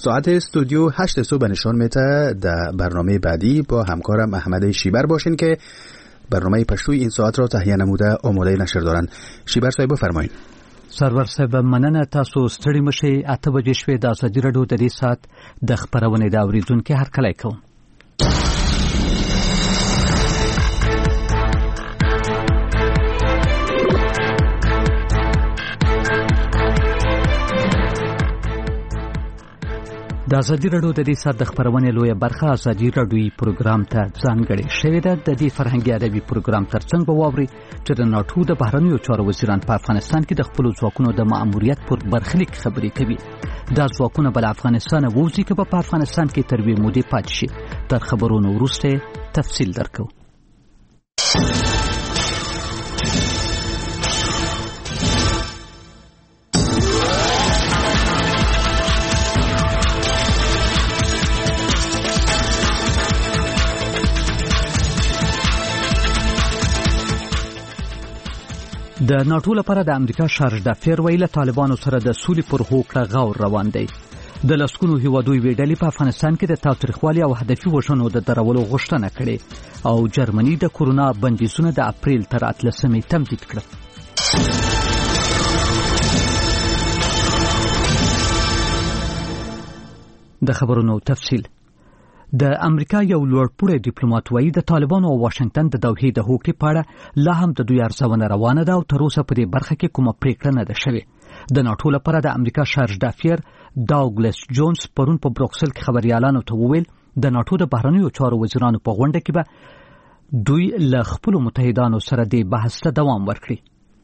ساعت استودیو 8 صبح نشان میده. در برنامه بعدی با همکارم احمد شیبر باشین که برنامه پشتوی این ساعت را تهیه نموده آماده نشر دارن. شیبر صاحب بفرمایید. سرور صاحب مننه. تاسو ستړي مشي 8 بجې شوې د ازادي راډیو د دې ساعت د خبرونې د اوریدونکو هرکلی کوم. د ازادي راډیو د دې ساعت د خبرونې لویه برخه ازادي راډیوي پروګرام ته ځانګړې شوې ده. د دې فرهنګي ادبي پروګرام ترڅنګ به واوري چې د ناټو د بهرنیو چارو وزیران په افغانستان کې د خپل ځواکونو د مأموریت پر برخلیک خبرې کوي. دا ځواکونه بل افغانستان ووځي که په افغانستان کې تر وې مودې پاتې شي. تر خبرونو وروسته تفصیل درکو. د ناټو لپاره د امریکا شارج دافیر ویله طالبانو سره د سولې پر هوکړه غور روان دی. د لسګونو هیوادوي ویډلې په افغانستان کې د تاوتریخوالي او هدفي وژنو د درولو غوښتنه کړې او جرمني د کورونا بندیزونه د اپریل تر 18 تمدید کړل. د خبرونو تفصیل. د امریکا یو لوړپوړی ډیپلوماټ وایي د طالبانو او واشنگټن د دوحې د هوکړې په اړه لا هم د دوی ارزونه روانه ده او تر اوسه په دې برخه کې کومه پریکړه نه ده شوې. د ناټو لپاره د امریکا شارج دافیر داوګلس جونز پرون په بروکسل کې خبريالانو ته وویل د ناټو د بهرنیو چارو وزیرانو په غونډه کې به دوی له خپل متحدانو سره د بحث ته دوام ورکړي.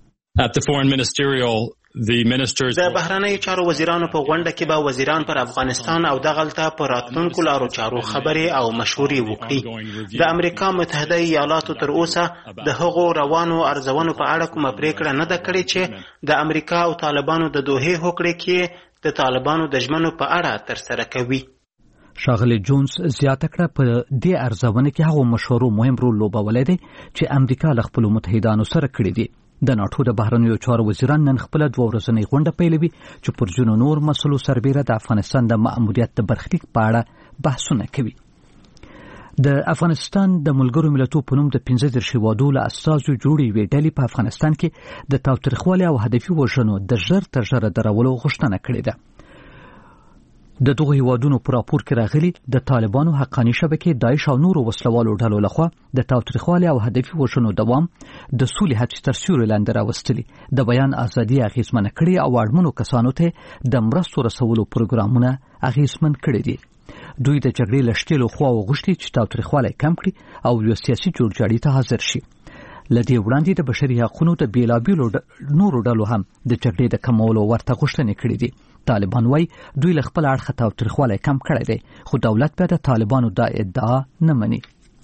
د بهرنیو چارو وزیرانو په غونډه کې به وزیران پر افغانستان او دغلته پر راتلونکو لارو چارو خبرې او مشورې وکړي. د امریکا متحده ایالاتو تر اوسه د هغو روانو ارزونو په اړه کومه پریکړه نه ده کړې چې د امریکا او طالبانو د دوحې هوکړې کې د طالبانو د ژمنو په اړه ترسره کوي. شاغلی جونز زیاته کړه په دې ارزونه کې هغو مشورو مهم رول لوبولی دی چې امریکا له خپلو متحدانو سره کړی دی. د ناټو د بهرنیو چارو وزیران نن خپل 2 ورځنۍ غونډه پیلوي چې پر ځینو نور مسلو سربیره د افغانستان د مأموریت د برخلیک په اړه بحثونه کوي. د افغانستان د ملګرو ملتونو په نوم د 15 هیوادو له استازو جوړې وې ډلې په افغانستان کې د تاوتریخوالي او هدفي وژنو د ژر تر ژره درولو غوښتنه کړې ده. د دغه هیوادونو په راپور کې راغلي د طالبانو حقاني شبکې داعش او نورو وسلوالو ډلو لخوا د تاوتریخوالي او هدفي وژنو دوام د سولې هڅې تر سیوري لاندې راوستلي، د بیان ازادي اغیزمنه کړې او اړمنو کسانو ته د مرستو رسولو پروګرامونه اغیزمن کړي دي. دوی د جګړې له شتېلو خواو غوښتي چې تاوتریخوالی کم کړي او یو سیاسي جوړجاړي ته حاضر شي. لدې وړاندې د بشري حقوقو د بیلابیلو نورو ډلو هم د جګړې د کمولو ورته غوښتنې کړې دي. طالبان وایي دوی له خپل اړخه تاوتریخوالی کم کړی دی، خو دولت بیا د طالبانو دا ادعا نه مني.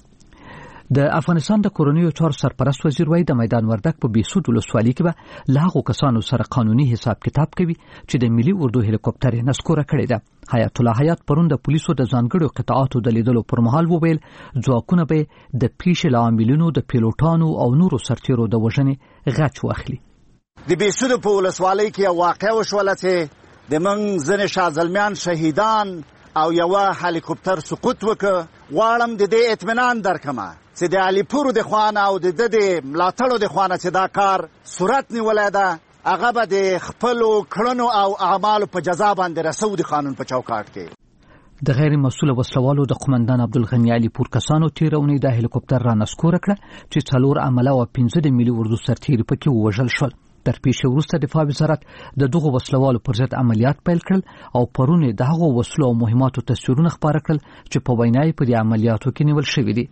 د افغانستان د کورنیو چارو سرپرست وزیر وایي د میدان وردګ په بیسود ولسوالۍ کې به له هغو کسانو سره قانوني حساب کتاب کوي چې د ملي اردو هلیکوپټر یې نسکوره کړې ده. حیات الله حیات پرون د پولیسو د ځانګړو قطعاتو د لیدلو پر مهال وویل ځواکونه به د پیښې له عاملینو د پیلوټانو او نورو سرتیرو د وژنې غچ واخلي. د بیسود په ولسوالۍ کې واقع وشوله چې د موږ ځینې شازلمیان شهیدان او یوه هلیکوپټر سقوط وکړ. غواړم د دې اطمینان درکمه چې د علیپور د خوانه او د ملاتړو د خوانه چې دا کار صورت نیولی ده، هغه به د خپلو کړنو او اعمالو په جزا باندې رسو د قانون په چوکاټ کې. د غیر مسؤل وسلوالو د قومندان عبدالغني علیپور کسانو تېره اونۍ د هلیکوپټر را نسکوره کړه چې 4 عمله او 15 د ملي اردو سرتیري پکې ووژل شول. تر پیښې وروسته دفاع وزارت د دغو وسلوالو پر ضد عملیات پیل کړل او پرون د هغو وسلو او مهماتو تصویرونه خپاره کړل چې په وینا یې په دې عملیاتو کې نیول شوي دي.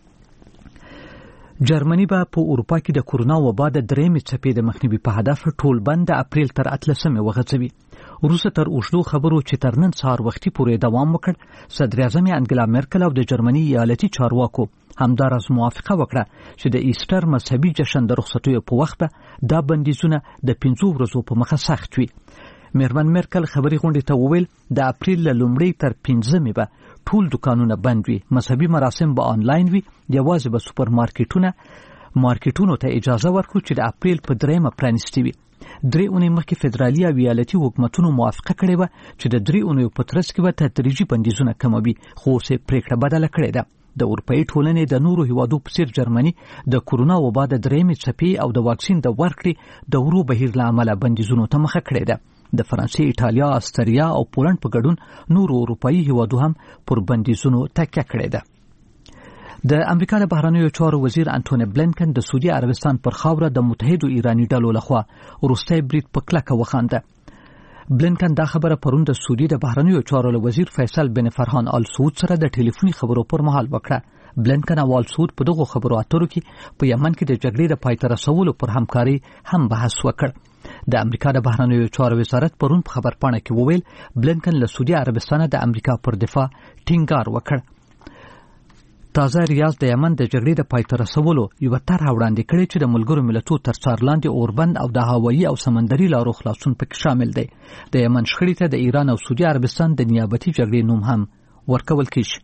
جرمني به په اروپا کې د کورونا وبا د 3مې څپې د مخنیوي په هدف ټول بند د اپریل تر 18 وغځوي. وروسته تر اوږدو خبرو چې تر نن سهار وختي پورې دوام وکړ، صدر اعظم انګلا مرکل او د جرمني ایالتي چارواکو همداراز موافقه وکړه چې د ایسټر مذهبي جشن د رخصتیو په وخت به دا بندیزونه د 5 ورځو په مخه سخت وي. میرمن مرکل خبري غونډې ته وویل د اپریل له لومړۍ تر 15مې به ټول دکانونه بند وي، مذهبي مراسم به آنلاین وي، یوازې به سوپر مارکیټونو ته اجازه ورکړو چې د اپریل په 3مه پرانیستي وي. درې اونۍ مخکې فدرالي او ایالتي حکومتونو موافقه کړې وه چې د 3 اونیو په ترڅ کې به تدریجي بندیزونه کموي، خو اوس یې پریکړه بدله کړې ده. د اروپایي ټولنې د نورو هیوادو په څیر جرمني د کورونا وبا د 3مې څپې او د واکسین د ورکړې د ورو بهیر له امله بندیزونو ته مخه کړې ده. د فرانسې، ایټالیا، استریا او پولند په ګډون نورو اروپایي هیوادو هم پر بندیزونو تکیه کړې ده. د امریکا د بهرنیو چارو وزیر انټونی بلینکن د سعودي عربستان پر خاوره د متحدو ایراني ډلو لخوا وروستی برید په کلکه وخانده. بلینکن دا خبره پرون د سعودي د بهرنیو چارو وزیر فیصل بن فرحان آل سعود سره د ټلیفوني خبرو پر مهال وکړه. بلینکن او آل سعود په دغه خبرو اترو کې په یمن کې د جګړې د پای ته رسولو پر همکاري هم بحث وکړ. د امریکا د بهرنیو چارو وزارت پرون په خبرپاڼه کې وویل بلینکن له سعودي عربستان د امریکا پر دفاع ټینګار وکړ. تازه ریاض د یمن د جګړې د پای ته رسولو یوه طرحه وړاندې کړې چې د ملګرو ملتونو تر څار لاندې اوربند او د هوایي او سمندري لارو خلاصون پکې شامل دی. د یمن شخړې ته د ایران او سعودي عربستان د نیابتي جګړې نوم هم ورکول کیږي.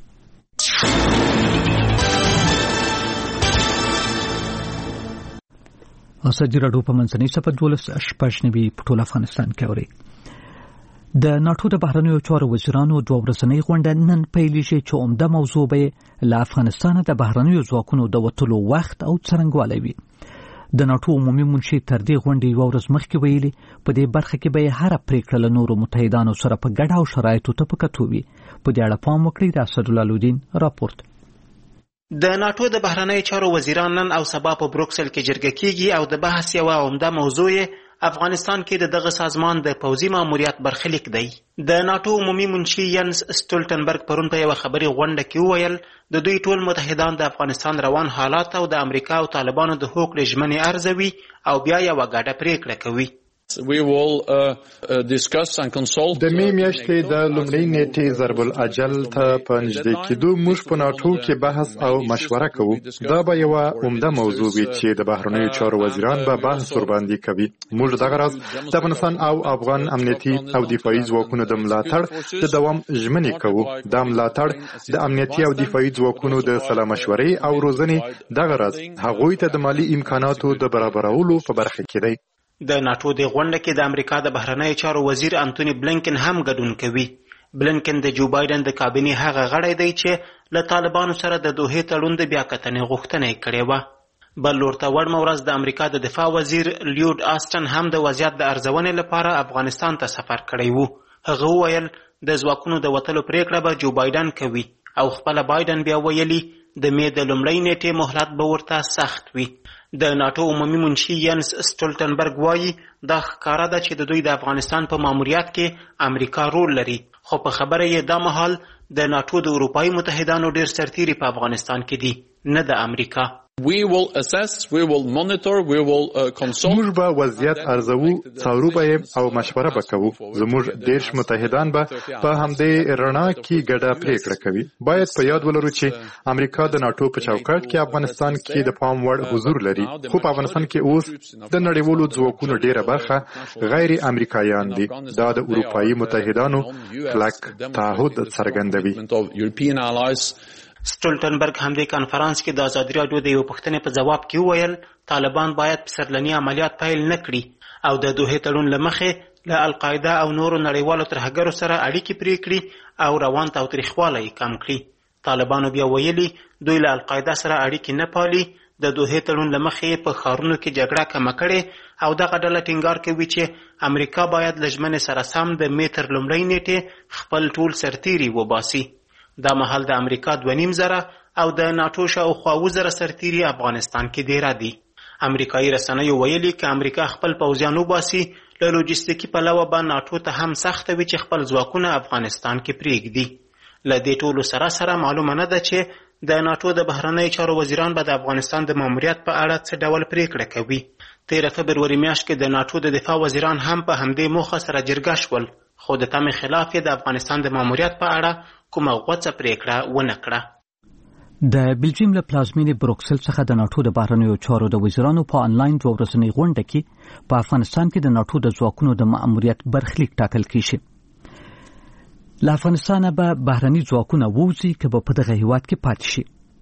ازادي راډیو په منځنۍ صفحه 12 په ټول افغانستان کې اوري. د ناټو د بهرنیو چارو وزیرانو 2 ورځنۍ غونډه نن پیلېږي چې عمده موضوع به له افغانستان د بهرنیو ځواکونو د وتلو وخت او څرنګوالی وي. د ناټو عمومي منشي تر دې غونډې 1 ورځ مخکې ویلي په دې برخه کې به هر پریکړه له نورو متحدانو سره په ګډه او شرایطو ته په کتو وي. په دې اړه پام وکړئ. د اسدالله لودین راپورټ. د ناټو د بهرنیو چارو وزیران نن او سبا په بروکسل کې جرګه کیږي او د بحث یوه عمده موضوع افغانستان کې د دغه سازمان د پوځي ماموریت برخلیک دی. د ناټو عمومي منشي ینس سټولټنبرګ پرون په یوه خبري غونډه کې وویل د دوی ټول متحدان د افغانستان روان حالات او د امریکا او طالبانو د هوکړې ژمنې ارزوي او بیا یوه ګډه پریکړه کوي. We will discuss and consult. د می میاشتې د لومړۍ نیټې ضرب الاجل ته په نږدې کېدو موږ په ناټو کې بحث او مشوره کوو. دا به یوه عمده موضوع وي چې د بهرنیو چارو وزیران به بحث ورباندې کوي. موږ دغه راز د افغانستان او افغان امنیتي او دفاعي ځواکونو د ملاتړ د دوام ژمنې کوو. دا ملاتړ د امنیتي او دفاعي ځواکونو د سلا مشورې او روزنې دغه راز هغوی ته د مالی امکاناتو د برابرولو په برخه کې دی. د ناټو د غونډه کې د امریکا د بهرنیو چارو وزیر انټونی بلینکن هم ګډون کوي. بلینکن د جو بایدن د کابینې هغه غړی دی چې له طالبانو سره د دوحې تړون د بیاکتنې غوښتنه یې کړې وه. بل لورته وړمه ورځ د امریکا د دفاع وزیر لیود آسټن هم د وضعیت د ارزونې لپاره افغانستان ته سفر کړی وو. هغه وویل د ځواکونو د وتلو پریکړه به جو بایدن کوي او خپله بایدن بیا ویلي د مې د لومړۍ نیټې مهلت به ورته سخت وي. د ناټو عمومي منشي ینس سټولټنبرګ وایي دا ښکاره ده چې د دوی د افغانستان په ماموریت کې امریکا رول لري، خو په خبره یې دا مهال د ناټو د اروپایي متحدانو ډېر سرتیري په افغانستان کې دي، نه د امریکا. We will assess, we will monitor, we will consult. موږ به وضعیت ارزوو، څارو به او مشوره به کوو. زموږ 10 متحدان به په همدې رڼا کې ګډه پریکړه کوي. باید په یاد ولرو چې امریکا د ناټو په چوکاټ کې افغانستان کې د پام وړ حضور لري، خو په افغانستان کې اوس د نړیوالو ځواکونو ډیره برخه غیر امریکایان دي. دا د اروپایي متحدانو کلک تعهد څرګندوي. سټولټنبرګ هم د کانفرانس کې د ازادي راډیو د یو پوښتنې په جواب کې وویل طالبان باید پسرلني عملیات پیل نه کړي او د دوحې تړون له مخې له القاعده او نورو نړیوالو ترهګرو سره اړیکې پرې کړي او روان تاوتریخوالی یې کم کړي. طالبانو بیا ویلي دوی له القاعده سره اړیکې نه پالي. د دوحې تړون له مخې په ښارونو کې جګړه کمه کړې او دغه ډله ټینګار کوي چې امریکا باید له ژمنې سره سم د مې تر لومړۍ نیټې خپل ټول سرتیري وباسي. دا مهال د امریکا 2.5 او د ناټو شاوخوا 2,000 سرتیري افغانستان کې دیره دي. امریکایي رسنیو ویلي که امریکا خپل پوځیان وباسي له لوجستیکي پلوه به ناټو ته هم سخته وي چې خپل ځواکونه افغانستان کې پرېږدي. له دې ټولو سره معلومه نه ده چې د ناټو د بهرنیو چارو وزیران به د افغانستان د ماموریت په اړه څه ډول پریکړه کوي. 13 فبروري میاشت کې د ناټو د دفاع وزیران هم په همدې موخه سره جرګه شول، خو د تمې خلاف یې د افغانستان د ماموریت په اړه کومه غوڅه پریکړه ونه کړه. د بلجیم له پلازمینې بروکسل څخه د ناټو د بهرنیو چارو د وزیرانو په آنلاین 2 ورځنۍ غونډه کې په افغانستان کې د ناټو د ځواکونو د ماموریت برخلیک ټاکل کیږي. له افغانستانه به بهرني ځواکونه ووځي که به په دغه هیواد کې پاتې شي.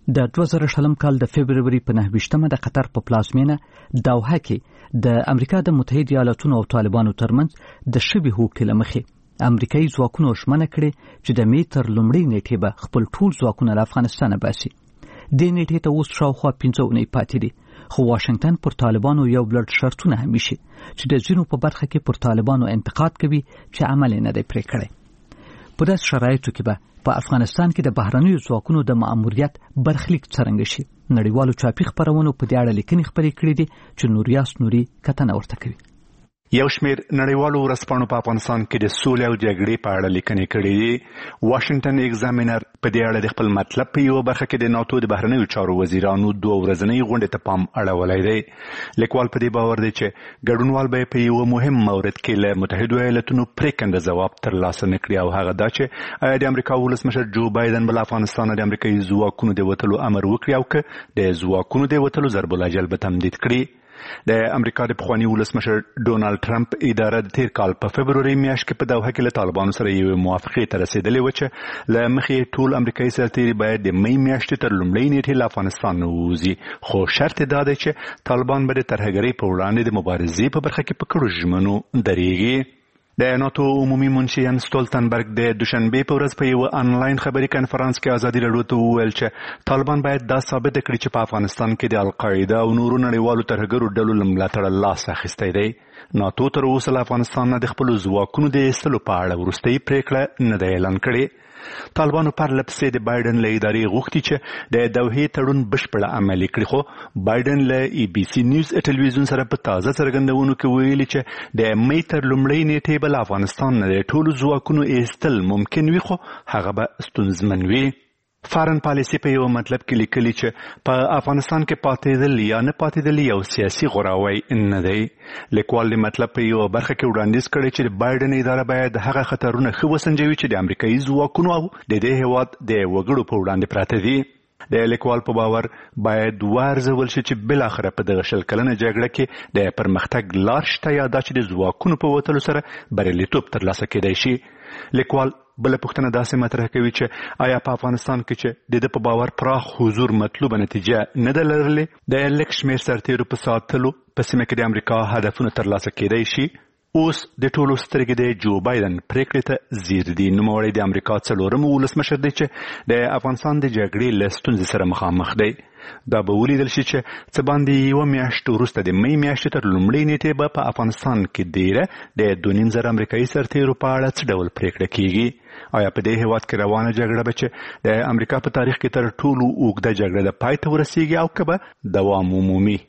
د 2000 کال د فبرवरी په 9 د قطر په پلازمینه دوحه کې د امریکا د متحده ایالاتونو او طالبانو ترمنځ د شبي هوکړې لمخې امریکایي ځواکونو ژمنه کړې چې د می تر لومړۍ نیټې به خپل ټول ځواکونه له افغانستان باسي. د نیټې ته اوس شاوخوا 15 اونۍ پاتې دي، خو واشنگټن پر طالبانو یو بل شرطونه هم شي چې د ځینو په برخه کې پر طالبانو انتقاد کوي چې عمل نه دی پرې کړی. په داسې شرایطو کې به په افغانستان کې د بهرنیو ځواکونو د مأموریت برخلیک څرنګه شي. نړیوالو چاپي خبرونو په دې اړه لیکنې خپرې کړې دي چې نوریاس نوري کتنه ورته کوي. یو شمیر نړیوالو ورځپاڼو په افغانستان کې د سولې او جګړې په اړه لیکنې کړې دي. واشنگټن ایگزامینر په دې اړه د خپل مطلب په یو برخه کې د ناتو د بهرنیو چارو وزیرانو 2 ورځنۍ غونډې ته پام اړولی دی. لیکوال په دې باور دی چې ګډونوال به په یو مهم مورد کې له متحده ایالاتونو پریکنده ځواب ترلاسه نه کړي، او هغه دا چې آیا د امریکا ولسمشر جو بایدن بل افغانستان د امریکایي ځواکونو د وتلو امر وکړي او که د ځواکونو د وتلو ضرب العجل به تمدید کړي. د امریکا د پخواني ولسمشر ډونالد ټرمپ اداره د تیر کال په فبرवरी میاشت کې په دوحه کې له طالبانو سره یو موافقې ته رسیدلې و چې له مخې ټول امریکایي سرتیري باید د می میاشتې تر لومړۍ نیټې له افغانستان نه ووځي، خو شرط دا دی چې طالبان به د ترهګرۍ په وړاندې د مبارزې په برخه کې په کړو ژمنو درېږي. د ناتو عمومي منشي ین ستولتنبرګ د دوشنبه په ورځ په یو آنلاین خبري کانفرنس کې ازادي راډیو ته وویل چې طالبان باید دا ثابت کړي چې په افغانستان کې د القاعده او نورو نړیوالو ترهګرو ډلو له ملاتړه لاس اخیستی دی. ناتو تر اوسه له افغانستان نه د خپلو ځواکونو د ایستلو په اړه وروستۍ پریکړه نه ده اعلان کړې. طالبانو پرله پسې د بایدن له ادارې غوښتي چې د دوحې تړون بشپړه عملي کړي، خو بایدن له ای بي سي نیوز ټلویزیون سره په تازه څرګندونو کې ویلي چې د می تر لومړۍ نیټې به له افغانستان نه د ټولو ځواکونو ایستل ممکن وي، خو هغه به ستونزمن وي. فارن پالیسي په یو مطلب کې لیکلي چې په افغانستان کې پاتېدل یا نه پاتېدل یو سیاسي غوراوی نه دی. لیکوال د مطلب په یو برخه کې وړاندیز کړی چې د بایدن اداره باید هغه خطرونه ښه وسنجوي چې د امریکایي ځواکونو او د دې هېواد د وګړو په وړاندې پراته دي. د لیکوال په باور باید وارزول شي چې بلاخره په دغه 20 کلنه جګړه کې د پرمختګ لار شته یا دا چې د ځواکونو په وتلو سره بریالیتوب ترلاسه کېدای شي. لیکوال بل پوښتنه داسې مطرح کوي چې آیا په افغانستان کې چې د په باور پراخ حضور مطلوبه نتیجه نه ده لرلې، د لږ شمېر سرتیرو په ساتلو په سیمه کې د امریکا هدفونه ترلاسه کېدای شي. اوس د ټولو سترګې د جو بایدن پریکړې ته ځیر دي. نوموړی د امریکا 4م ولسمشر دی چې د افغانستان د جګړې له ستونزې سره مخامخ دی. دا به ولیدل شي چې څه باندې یوه میاشت وروسته د می میاشتې تر لومړۍ نیټې به په افغانستان کې ډیره د 2.5 امریکایي سرتیرو په اړه څه ډول پریکړه کیږي. آیا په دې هېواد کې روانه جګړه به چې د امریکا په تاریخ کې تر ټولو اوږده جګړه د پای ته ورسیږي او که به دوام ومومي؟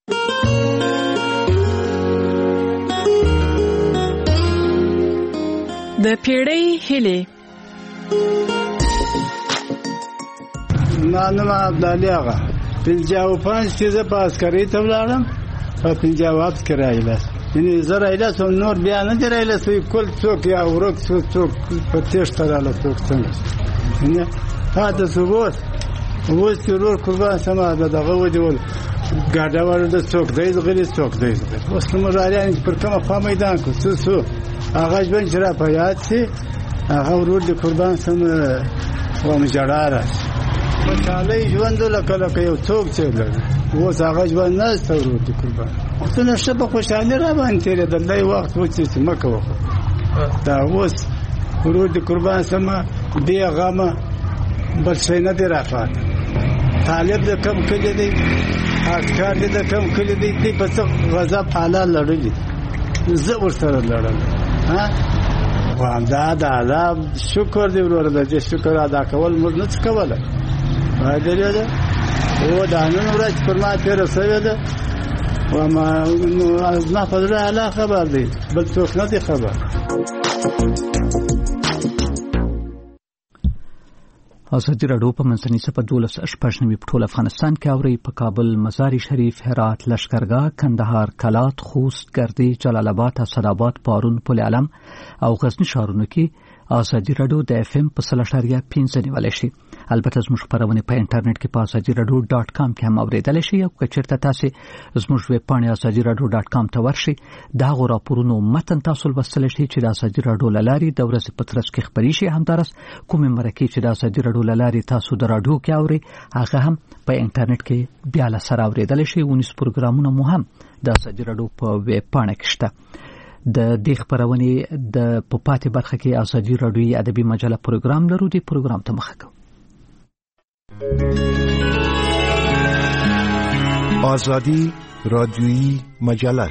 د پیړۍ هیلې. نام عبدالي آقا 55 چې زه په عسکرۍ ته ولاړم، په 57 کې راایله، یعنې زه راایله سوم، نور بیا نه دي راایله سوي، کل څوک یا ورک شو، څوک په تېښته راله، څوک څنګه یعنې پاته شو. اوس چې ورور قربان سمه د دغه ودیول ګاډه ورده، څوک دی ځغلي، څوک دی ځغلي. اوس نو مراریان چې پر کومه خوا میدان کړو څه شو، هغه ژوند چې را په یاد شي، هغه ورور د قربان سمه وم ژړا راشي. خوشحالۍ ژوند لکه یو څوک چې لري، اوس هغه ژوند نشته ورور د قربان. څونه ښه په خوشحالۍ را باندې تېرېدل، دی وخت و چې مه کوه. دا اوس ورور د قربان سمه بې غمه بل شی نه دی راپاته. طالب د کم کلي دی، عسکر دی د کم کلي دی، دی په څه غضب حالات لړلي، زه ورسره لړم. همدا د الله شکر دی وروره، د دې شکر ادا کول موږ نه څه کولی. وایدلې ده او دا نن ورځ پر ما تېره شوې ده، زما په زړه الله خبر دی، بل څوک نه دی خبر. ازادي راډیو په منځني سفر 12 په ټول افغانستان کې اوري. په کابل، مزار شریف، هرات، لشکرګاه، کندهار، کلات، خوست، ګردې، جلال آباد، اسداباد، پارون، پل علم او غزنی ښارونو کې ازادي رادیو د FM په 3.5 نیولای شي. البته زموږ خبرونه په انټرنیټ کې په azadiradio.com کې هم اوریدل شي. او کچرته تاسو زموږ ویب پاڼه azadiradio.com ته ورشي دا غو راپورونو متن تاسو لوستل شي چې د ازادي رادیو لاري د ورځې په ترڅ کې خبري شي. همدارس کومه مرکه چې د ازادي رادیو لاري تاسو د رادیو کې اوري هغه هم په انټرنیټ کې بیا له سره اوریدل شي. 19 پروګرامونه مو هم د ازادي رادیو په ویب پاڼه کې شته. د دې خبرونه د پاتې برخه کې ازادي رادیو ادبي مجله پروګرام لرو. دی پروګرام ته مخه کوو. آزادی رادیویی مجله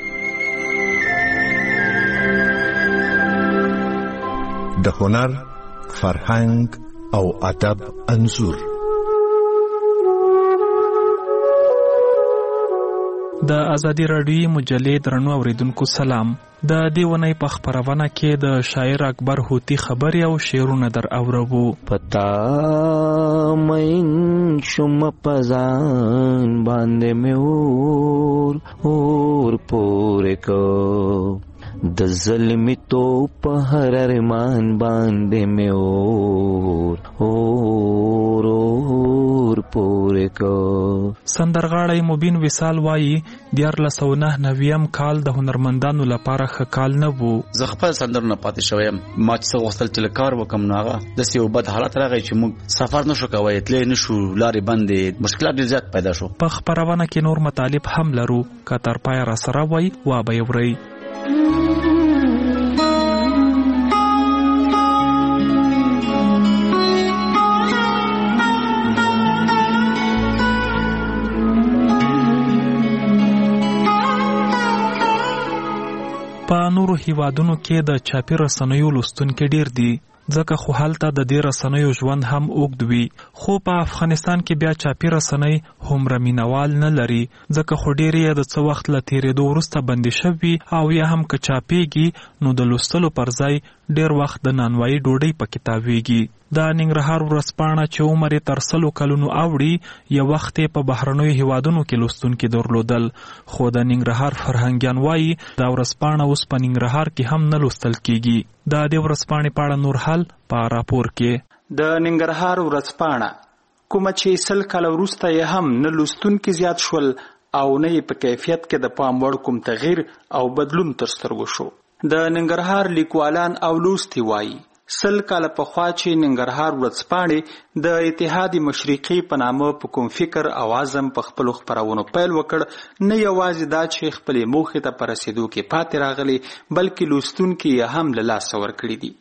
د هنر، فرهنګ او ادب انځور. د ازادي رادیویی مجلې درنو اوریدونکو سلام. د دې ونې په خبرونه کې د شاعر اکبر هوتی خبري او شعرونه در اورو. پتا مین شم پزان باندې مې اور پورې کو د ظلمي تو په هر ارمان باندې مې اور پورې کو. سندرغاړی مبین وصال وایي 1999 کال د هنرمندانو لپاره ښه کال نه وو. زه خپل سندرونه پاتې شوم. ما چې غوښتل چې کار وکم ناغه د سیو بد حالت راغی چې موږ سفر نشو کوی، تلې نشو، لارې بندې، مشکلات ډېر زیات پیدا شو. په خبرونه کې نور مطالب هم لرو. کتر پای را سره وای وا به یوري. په نورو هیوادونو کې د چاپی رسنیو لوستونکي ډیر دي، ځکه خو هلته د دې رسنیو ژوند هم اوږد وي. خو په افغانستان کې بیا چاپی رسنۍ هومره مینوال نه لري، ځکه خو ډېرې د څه وخت له تېرېدو وروسته بندې شوي او یا هم که چاپېږي نو د لوستلو پر ځای ډېر وخت د نانوایي ډوډۍ پکې تاویږي. د ننګرهار ورځپاڼه چې عمر یې تر 100 کلونو اوړي یو وخت په بهرنیو هیوادونو کې لوستونکي درلودل، خو د ننګرهار فرهنګیان وایي دا ورځپاڼه اوس په ننګرهار کې هم نه لوستل کیږي. د دې ورځپاڼې په اړه نور حال په راپور کې. د ننګرهار ورځپاڼه کومه چې 100 کال وروسته یې هم نه لوستونکي زیات شول او نه یې په کیفیت کې د پام وړ کوم تغییر او بدلون تر سترګو شو. د ننګرهار لیکوالان او لوستي وایي 100 کال پخوا چې ننګرهار ورځپاڼې د اتحاد مشرقي په نامه په کوم فکر او عزم په خپلو خپرونو پیل وکړ، نه یوازې دا چې خپلې موخې ته په رسېدو کې پاتې راغلي بلکې لوستونکي یې هم له لاسه ورکړي دي.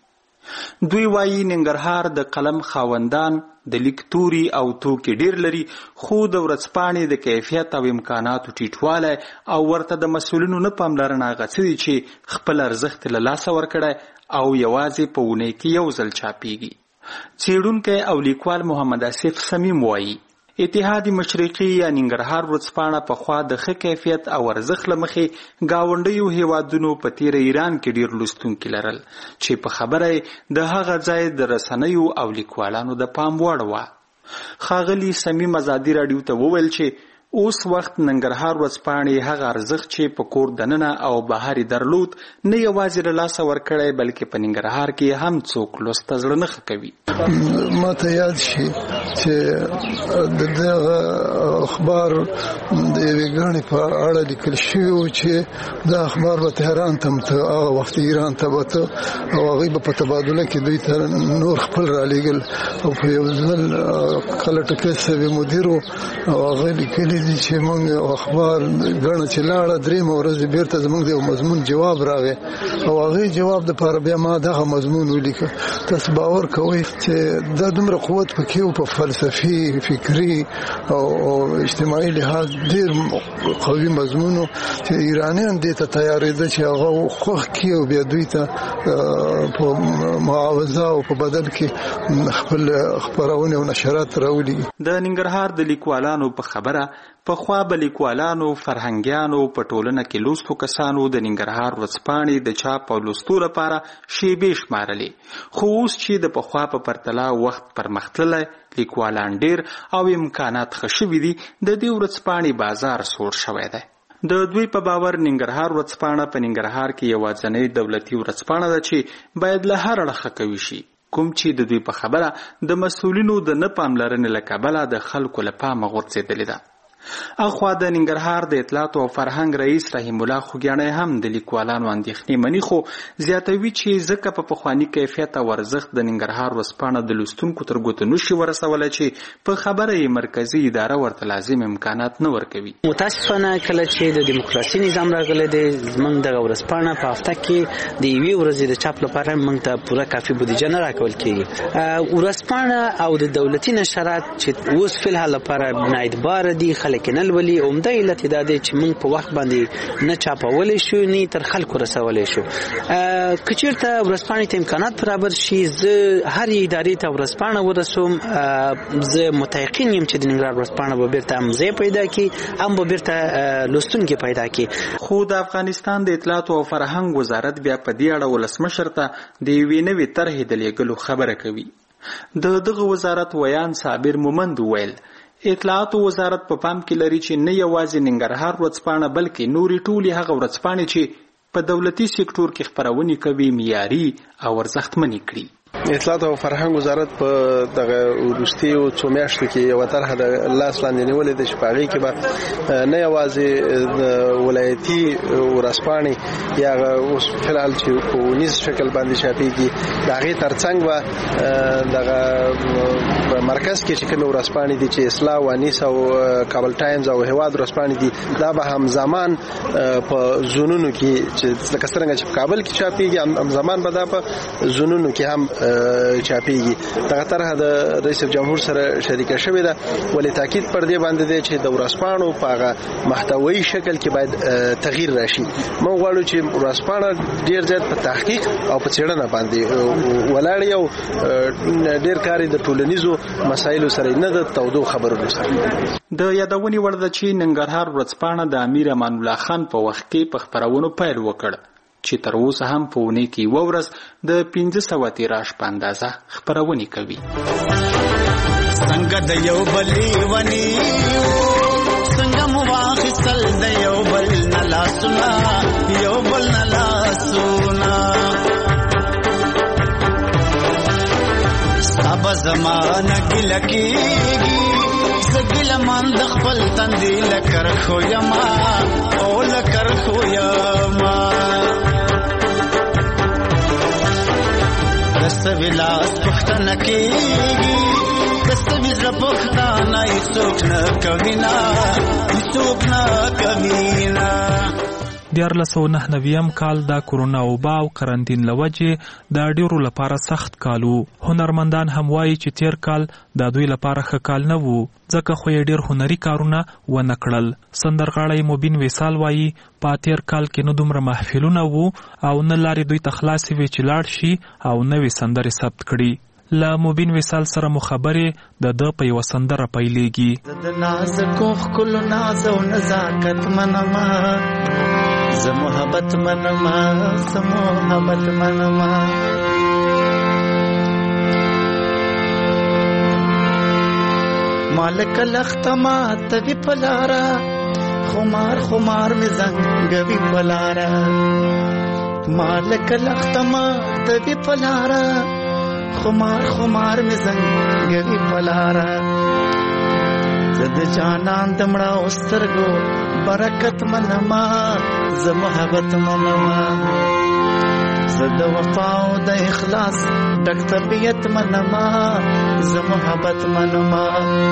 دوی وایي ننګرهار د قلم خاوندان د لیک توري او توکي ډیر لري، خو د ورځپاڼې د کیفیت او امکاناتو ټیټوالی او ورته د مسؤلینو نه پاملرنه هغه څه دي چې خپل ارزښت له لاسه ورکړی او یوازې په اونۍ کې یو ځل چاپیږي. څېړونکی او لیکوال محمد آصف صمیم وایي اتحاد مشرقي یا ننګرهار ورځپاڼه پخوا د ښه کیفیت او ارزښت له مخې ګاونډیو هیوادونو په تېره ایران کې ډېر لوستونکي لرل چې په خبره د هغه ځای د رسنیو او لیکوالانو د پام وړ وه. ښاغلي صمیم ازادي راډیو ته وویل چې اوس وخت ننګرهار ورځپاڼې هغه ارزښت چې په کور دننه او بهر درلود نه یوازې له لاسه ورکړی بلکې په ننګرهار کې هم څوک لوست ته زړه نه ښه کوي. ماته یاد شي چې د دغه اخبار د یوې ګڼې په اړه لیکل شوي وو چې دا اخبار به تهران ته هغه وخت ایران ته بته او هغوی به په تبادله کې دوی ته نور خپل رالیږل او په یو ځل کله ټکي صاحب مدیر و او هغه لیکلي دي چې موږ اخبار ګڼه چې لاړه درېیمه ورځ بیرته زموږ د یو مضمون جواب راغی او هغې جواب دپاره بیا ما دغه مضمون ولیکه. تاسو باور کوئ چې دا دومره قوت پکې و په فلسفي، فکري او اجتماعي لحاظ ډېر قوي مضمون و چې ایرانیان دې ته تیارېده چې هغه خوښ کړي او بیا دوی ته په معاوضه او په بدل کې خپل خپرونې او نشرات راولېږي. د ننګرهار د لیکوالانو په خبره پخوا به لیکوالانو، فرهنګیانو په ټولنه کې لوستو کسانو د ننګرهار ورځپاڼې د چاپ او لوستو لپاره شیبې شمارلې، خو اوس چې د پخوا په پرتله وخت پرمختللی، لیکوالان ډیر او امکانات ښه شوي دي، د دې ورځپاڼې بازار سوړ شوی دی. د دوی په باور ننګرهار ورځپاڼه په ننګرهار کې یوازینۍ دولتي ورځپاڼه ده چې باید له هر اړخه قوي شي، کوم چې د دوی په خبره د مسؤلینو د نه پاملرنې له کبله د خلکو له پامه غورځېدلې ده. اخوا د ننګرهار د اطلاعات او فرهنګ رئیس رحیم الله خوګیاڼی هم د لیکوالانو اندېښنې مني، خو زیاتوي چې ځکه په پخواني کیفیت او ارزښت د ننګرهار ورځپاڼه د لوستونکو تر ګوتو نشي ورسولی چې په خبره یې مرکزي اداره ورته لازم امکانات نه ورکوي. متاسفانه کله چې د دیموکراسي نظام راغلی دی، زموږ دغه ورځپاڼه په هفته کې د یوې ورځې د چاپ لپاره موږ ته پوره کافي بودیجه نه راکول کېږي. ورځپاڼه او د دولتي نشرات چې اوس فلحال لپاره نااعتباره دي، خلک نه لولي، عمده علت دا دی چې موږ په وخت باندې نه چاپولی شو نه تر خلکو رسولی شو. که چېرته ورځپاڼې ته امکانات برابر شي، زه هر ادارې ته ورځپاڼه ورسوم، زه متیقن یم چې د ننګرهار ورځپاڼه به بیرته هم ځای پیدا کړي، هم به بیرته لوستونکي پیدا کړي. خو د افغانستان د اطلاعات او فرهنګ وزارت بیا په دې اړه ولسمشر ته د یوې نوې طرحې د لیږلو خبره کوي. د دغه وزارت ویان صابر مومند ویل اطلاعات وزارت په پام کې لري چې نه یوازې ننګرهار ورځپاڼه بلکې نورې ټولې هغه ورځپاڼې چې په دولتي سکتور کې خپرونې کوي معیاري او ارزښتمنې کړي. اطلاعات او فرهنګ وزارت په دغه وروستیو څو میاشتو کې یوه طرحه د لاس لاندې نیولې ده چې په هغې کې به نه یوازې د ولایتي ورځپاڼې یا اوس فلحال چې په ونیز شکل باندې چاپېږي د هغې تر څنګ به دغه په مرکز کې چې کومې ورځپاڼې دي چې اصلاح او انیس او کابل ټایمز او هېواد ورځپاڼې دي دا به همزمان په زونونو کې چې لکه څرنګه چې په کابل کې چاپېږي همزمان به دا په زونونو کې هم چاپیږي. دغه طرحه د رئیس جمهور سره شریکه شوې ده، ولې تاکید پر دې باندې دی چې د ورځپاڼو په هغه محتوایي شکل کې باید تغییر راشي. موږ غواړو چې ورځپاڼه ډېر زیات په تحقیق او په څېړنه باندې ولاړ وي او ډېر کار د ټولنیزو مسایلو سره نه د تودو خبرونو سره. د یادونې وړ ده چې ننګرهار ورځپاڼه د امیر امان الله خان په وخت کې په خپرونو پیل وکړ چې تر اوسه هم په اونۍ کې یوه ورځ د 500 تیراژ په اندازه خپرونې کوي. څنګه د یو بلې ونې څنګه مو واخیستل د یو بل نه لاسونه یو بل نه لاسونه ستا به زمانه ګیله کېږي زه ګیله من د خپل تندي لکه رخو یما او لکه رخو یما دستوی لاس پختنه کېږي دستوی زړه پختانه هېڅوک نه کوي نه هېڅوک نه کوي نه. 1999 کال د کورونا وبا او قرنطین له وجې د ډیرو لپاره سخت کال و. هنرمندان هم وایي چې تیر کال د دوی لپاره ښه کال نه و، ځکه خو یې ډیر هنري کارونه ونه کړل. سندرغاړی مبین وصال وایي په تیر کال کې نه دومره محفلونه وو او نه لارې دوی ته خلاصې وې چې لاړ شي او نوې سندرې ثبت کړي. له مبین وصال سره مو خبرې د په یوه سندره پیلېږي. د نازکو ښکلو ناز او نزاکت منما زه محبت منما زه محبت منما مالک لختما توی پلارا خمار خمار می زنگوی پلارا مالک لختما توی پلارا خمار خمار می زنگوی پلارا زد جانان دمڑا استرگو برکت منما ز محبت منما زد وفاو د اخلاص ډک طبیعت منما ز محبت منما.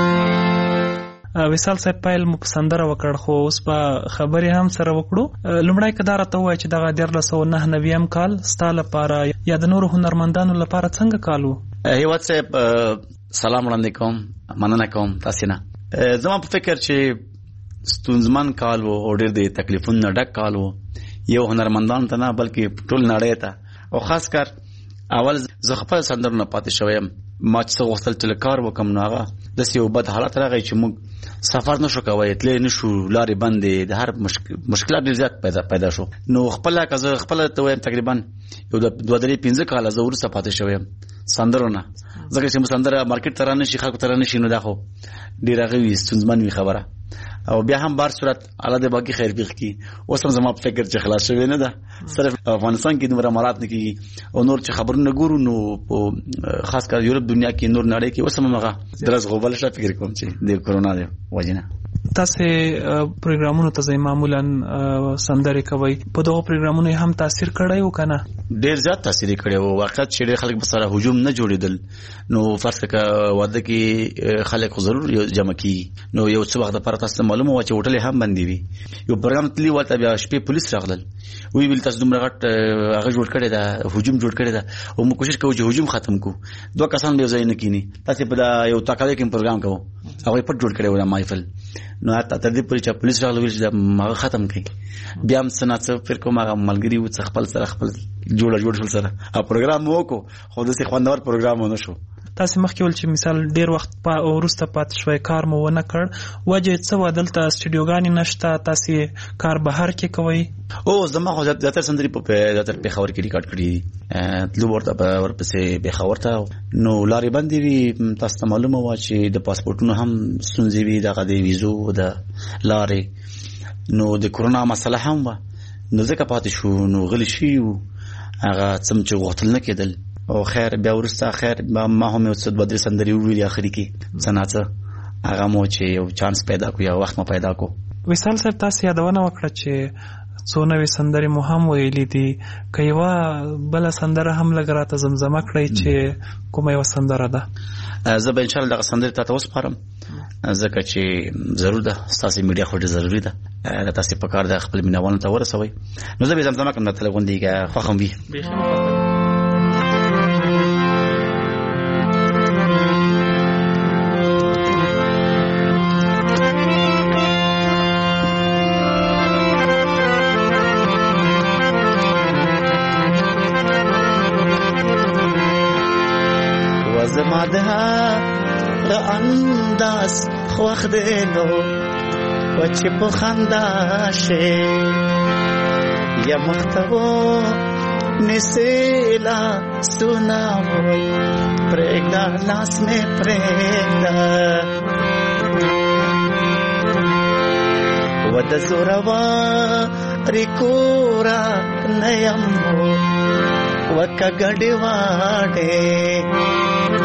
وصال صاحب پایل مو سندره وکړ، خو اوس په خبرې هم سره وکړو. لومړی که دا راته ووایه چې دغه 1999 کال ستا لپاره یا د نورو هنرمندانو لپاره څنګه کال و؟ هیواد صاحب سلام وړاندې کوم، مننه کوم تاسې نه. زما په فکر چې ستونزمن کال و او ډېر د تکلیفونو نه ډک کال و، یو هنرمندانو ته نه بلکې ټول نړۍ ته، او خاص کر اول زه خپل سندرو نه پاتې شوی یم. ما چې څه غوښتل چې کار وکړم نو هغه داسې یو بد حالت راغی چې موږ سفر نشو کوی، تللی نشو، لارې بندې، د هر مشکلات ډېر زیات پیدا شو. نو خپله که زه خپله ته وایم تقریبا یو 2-3 کاله زه وروسته پاتې شوی یم سندرو نه، ځکه چې سندره مارکیټ ته رانشي، خلکو ته رانشي، نو دا خو ډېر هغه وي ستونزمن وي خبره. او بیا هم بار صورت الله دې باقي خیر بيخ کی. اوس هم زما په فکر چې خلاص شوی نه ده، صرف افغانستان کې دومره مراد نه کیږي او نور چې خبرونه ګورو نو په خاص کر یورپ دنیا کې نور نړۍ کې اوس هم هغه درس غوبل شته فکر کوم چې د کرونا دی وجنه. تاسو پروګرامونو ته معمولا سندرې کوي، په دغه پروګرامونو هم تاثیر کړی و کنه؟ ډیر زیات تاثیر کړی و. واقعیت چې ډیر خلک په سره هجوم نه جوړیدل، نو فرض کړه واده کې خلک ضرور جمع کی، نو یو څه وخت لپاره تاسو معلومه و چې هوټل هم بندي وي. یو پروګرام تلی وته بیا شپې پولیس راغلل، وی ویل تاسو دومره غټ هغه جوړ کړی دا هجوم جوړ کړی دا، او موږ کوشش کوو چې هجوم ختم کو. دوه کسان به ځای نه کینی، تاسو په یو تاکاله کې پروګرام کوو هغه پټ جوړ کړی و محفل، نو تر دې پورې چې پولیس راغلل چې دا ما ختم کړي. بیا هم سناڅ پر کومه ملګری و څخه خپل سره خپل جوړ شول سره پروګرام وکړو، خو داسې خوندور پروګرام ونه شو. تاسو مخکې ول چې مثال ډیر وخت ورسته پات شوي کار مو ونه کړ، وجه څه و؟ دلته سټډیوګانی نشته، تاسو کار بهر کې کوي؟ او زما خو زیاتره سندري په زیاتره په خبر کې ریکارډ کړی، تلو ورته ورپسې به خبرته نو لارې باندې وی. تاسو ته معلومه و چې د پاسپورتونو هم ستونزې وي، دغه د ویزو د لارې، نو د کرونا مسله هم و، نو ځکه پاتې شو، نو غلی شي هغه څم چې غوښتل نه کېدل. او خیر بیا ورسته خیر ما هم یو څه بدري سندري ویلي اخري کې سناڅه هغه مو چې یو چانس پیدا کو یا وخت مو پیدا کو. وصال صاحب تاسو یادونه وکړه چې څو نوې سندرې مو هم ویلي دي، که یوه بله سندره هم لږ راته زمزمه کړئ چې کومه یوه سندره ده؟ زه به انشاءالله دغه سندرې تاته وسپارم، ځکه چې ضرور ده ستاسې میډیا خو ډېر ضروري ده، تاسې په کار ده خپل مینوالو ته ورسوئ. نو زه به زمزمه کړم درته غوندې که خوښ هم وي. زما د انداز خوښ دی نو چې په خندا شي یا مختو نسیلا سنا وای پرېږده لاس مې پرېږده و د زوروا ریکورا نیم وکه ګډې واډې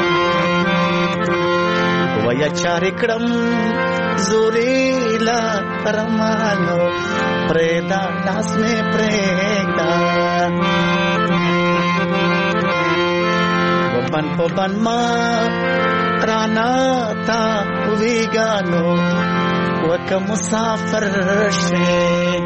ویا چارې کړم زورې لا رمانو پرېږده لاس مې پرېږده وبن په بن ما رانا تا ویګانو وکه مسافر شې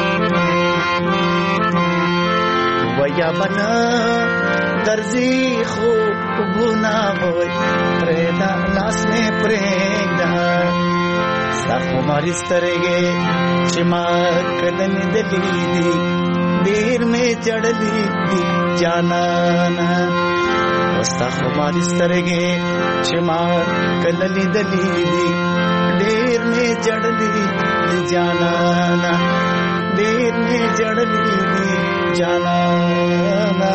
ویا بنا درځي خو ګنا وای پرېږده لاس مې پرېږده ستا خماري سترګې چې ما کله لیدلې دي ډېر مې جړلې دي جانانه ستا خماري سترګې چې ما کله لیدلې دي ډېر مې جړلې دي جانانه ډېر مې جړلې دي جانانه.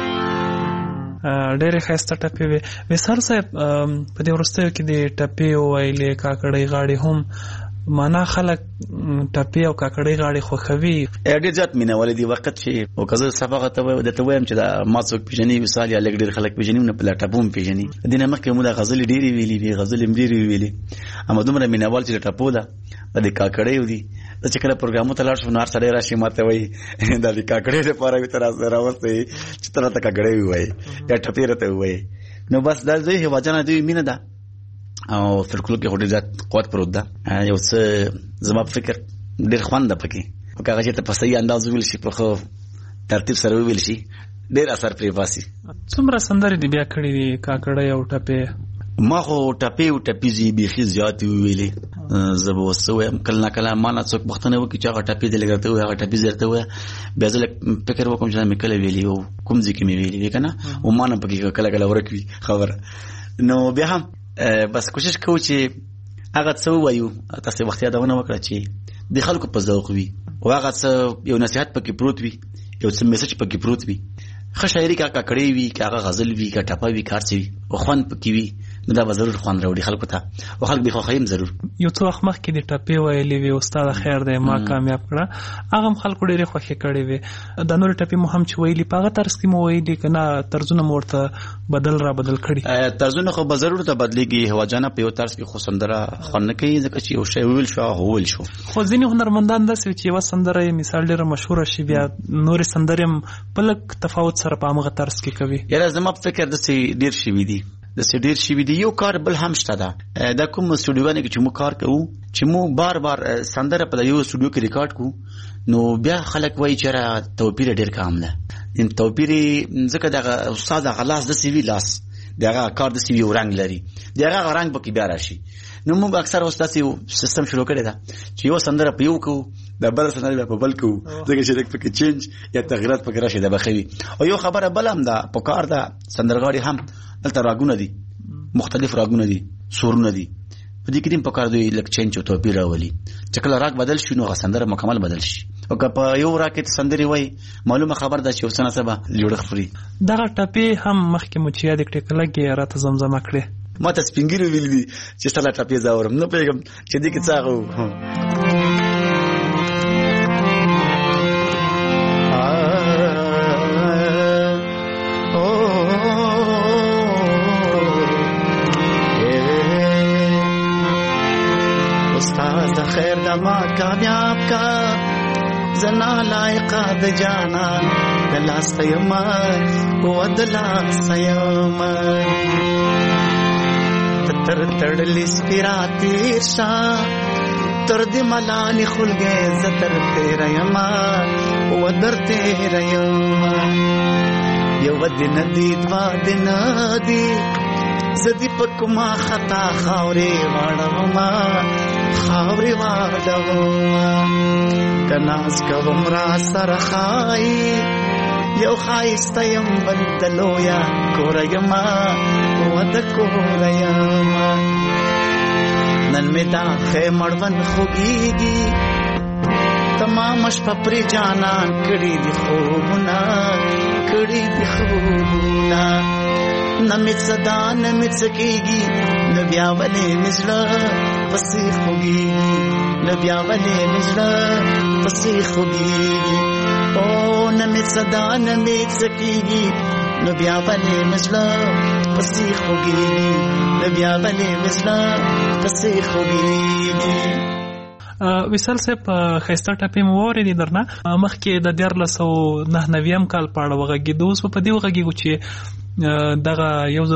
ډېرې ښایسته ټپې وې. وصال صاحب په دې وروستیو کې د ټپې وویلې کاکړۍ غاړې هم معنا خلک ټپې او کاکړۍ غاړې خوښوي. ډېر زیات مینهوالي دي وخت چې او که زه صفاقت درته وایم چې دا ما څوک پېژني وصال یا لږ ډېر خلک پېژني نه په ټپو هم پېژني. دې نه مخکې مو دا غزلې ډېرې ویلي دي غزلې هم ډېرې ویلې اما دومره مینهوال چې د ټپو ده په د کاکړیو دي. زه چې کله پروګرامو ته لاړ شم نو هر سړی راشي ماته وایي دا د کاکړۍ لپاره وي ته راوستی چې ته راته کاکړۍ ووایي یا ټپې راته ووایي. نو بس دا دوی هېوادجانه دوی مینه ده او فلکلور کې خو ډېر زیات قوت پروت ده. یو څه زما په فکر ډېر خوند ده پکې که هغه چې ته په صحیح انداز وویل شي په ښه ترتیب سره وویل شي ډېر اثر پرې باسي. څومره سندرې دې بیا کړي دي کاکړۍ او ټپې؟ ما خو ټپې او ټپیزې بیخي زیاتې وویلې. زه به اوس څه وایم کله نه کله ما نه څوک پوښتنه وکړي چې هغه ټپې دې لږ درته ووایه هغه ټپیزې درته ووایه بیا زه لږ فکر وکړم چې دا مې کله ویلي او کوم ځای کې مې ویلي وي که نه او ما نه پکې کله کله ورک وي خبره. نو بیا هم بس کوشش کوو چې هغه څه ووایو تاسې وخت یادونه وکړه چې د خلکو په ذوق وي او هغه څه یو نصیحت پکې پروت وي یو څه میسج پکې پروت وي. ښه شاعري که کاکړۍ وي که هغه غزل وي که ټپه وي که هر څه وي او خوند پکې وي دا به ضرور خوان راوړي خلکو ته او خلک به خوښیم ضرور. یو څو وخت مخکې د ټپې ویلې وي استاد خیر دی ما کامیاب کړه هغه خلکو ډېرې خوښې کړې وي. د نور ټپې مو هم چې ویلي په هغه طرز کې مو ویلي که نه طرزونه مو ورته بدل کړي؟ طرزونه خو به ضرور ته بدلېږي هوا جانه په یو طرز کې خو سندره خوند نه کوي ځکه چې یو شی ویل شو هغه ویل شو. خو ځینې هنرمندان داسې چې یوه سندره مثال ډېره مشهوره شي بیا نورې سندرې هم په لږ تفاوت سره په همغه طرز کې کوي. یاره زما په فکر داسې ډېر شوي دي یو کار بل هم شته ده. دا کوم سټوډیوګانې کې چې موږ کار کوو چې موږ بار سندره په یو سټوډیو کې ریکارډ کوو نو بیا خلک وایي چې توپیر ډېر کم ده. توپیر ځکه دغه استاد هغه لاس داسې وي لاس دغه کار داسې وي یو رنګ لري دغه رنګ پکې بیا راشي. نو موږ اکثر اوس داسې یو سیستم شروع کړی ده چې یو سندره په یو کوو د بل سندره بیا په بل کوو ځکه چې لږ پکې چینج یا تغیرات پکې راشي دا به ښه وي. او یو خبره بل هم ده په کار ده سندرغاړي هم دلته راګونه دي مختلف راګونه دي سورونه دي په دې کې دې په کار دوی لږ چینج او توپیر راولي چې کله راګ بدل شي نو سندره مکمل بدل شي. او که په یو راګ کې سندري وای معلومه خبر ده چې وسنه سبا جوړ خوري. دغه ټپې هم مخکې مو چې یاد کړې کله کې راته زمزمه کړې ما ته سپینګری ویل دي چې سره ټپې زاورم نه پیغام چې دې کې څه خیر دما کامیاب کا زنا لائقہ د جانا دلا سیما و دلا سیما تر تړلی سپیرا تیر شا تر دې ملانی خلګې زتر تیر یما و در تیر یما یو دین دی دوا دین دی زدی پکما خطا خاورې واړوما خاورې واړوما کناز کوم را سره خای یو خایسته یم بدلویا کورایما ود کورایما نن می دا خیمړون خوږیږي تمام شپه پرې جانان کړي دي خوبونه نمت صدا نمت سکیږي نبیا ولې مزړه پسې خوږیږي نبیا ولې مزړه پسې خوږیږي او نمت صدا نمت سکیږي نبیا ولې مزړه پسې خوږیږي نبیا ولې مزړه پسې خوږیږي. وصال صاحب خیسته ټپې مو واورېدې درنه مخکې د 1999 کال په اړه وغږېدو اوس په دې وغږېږو چې دغه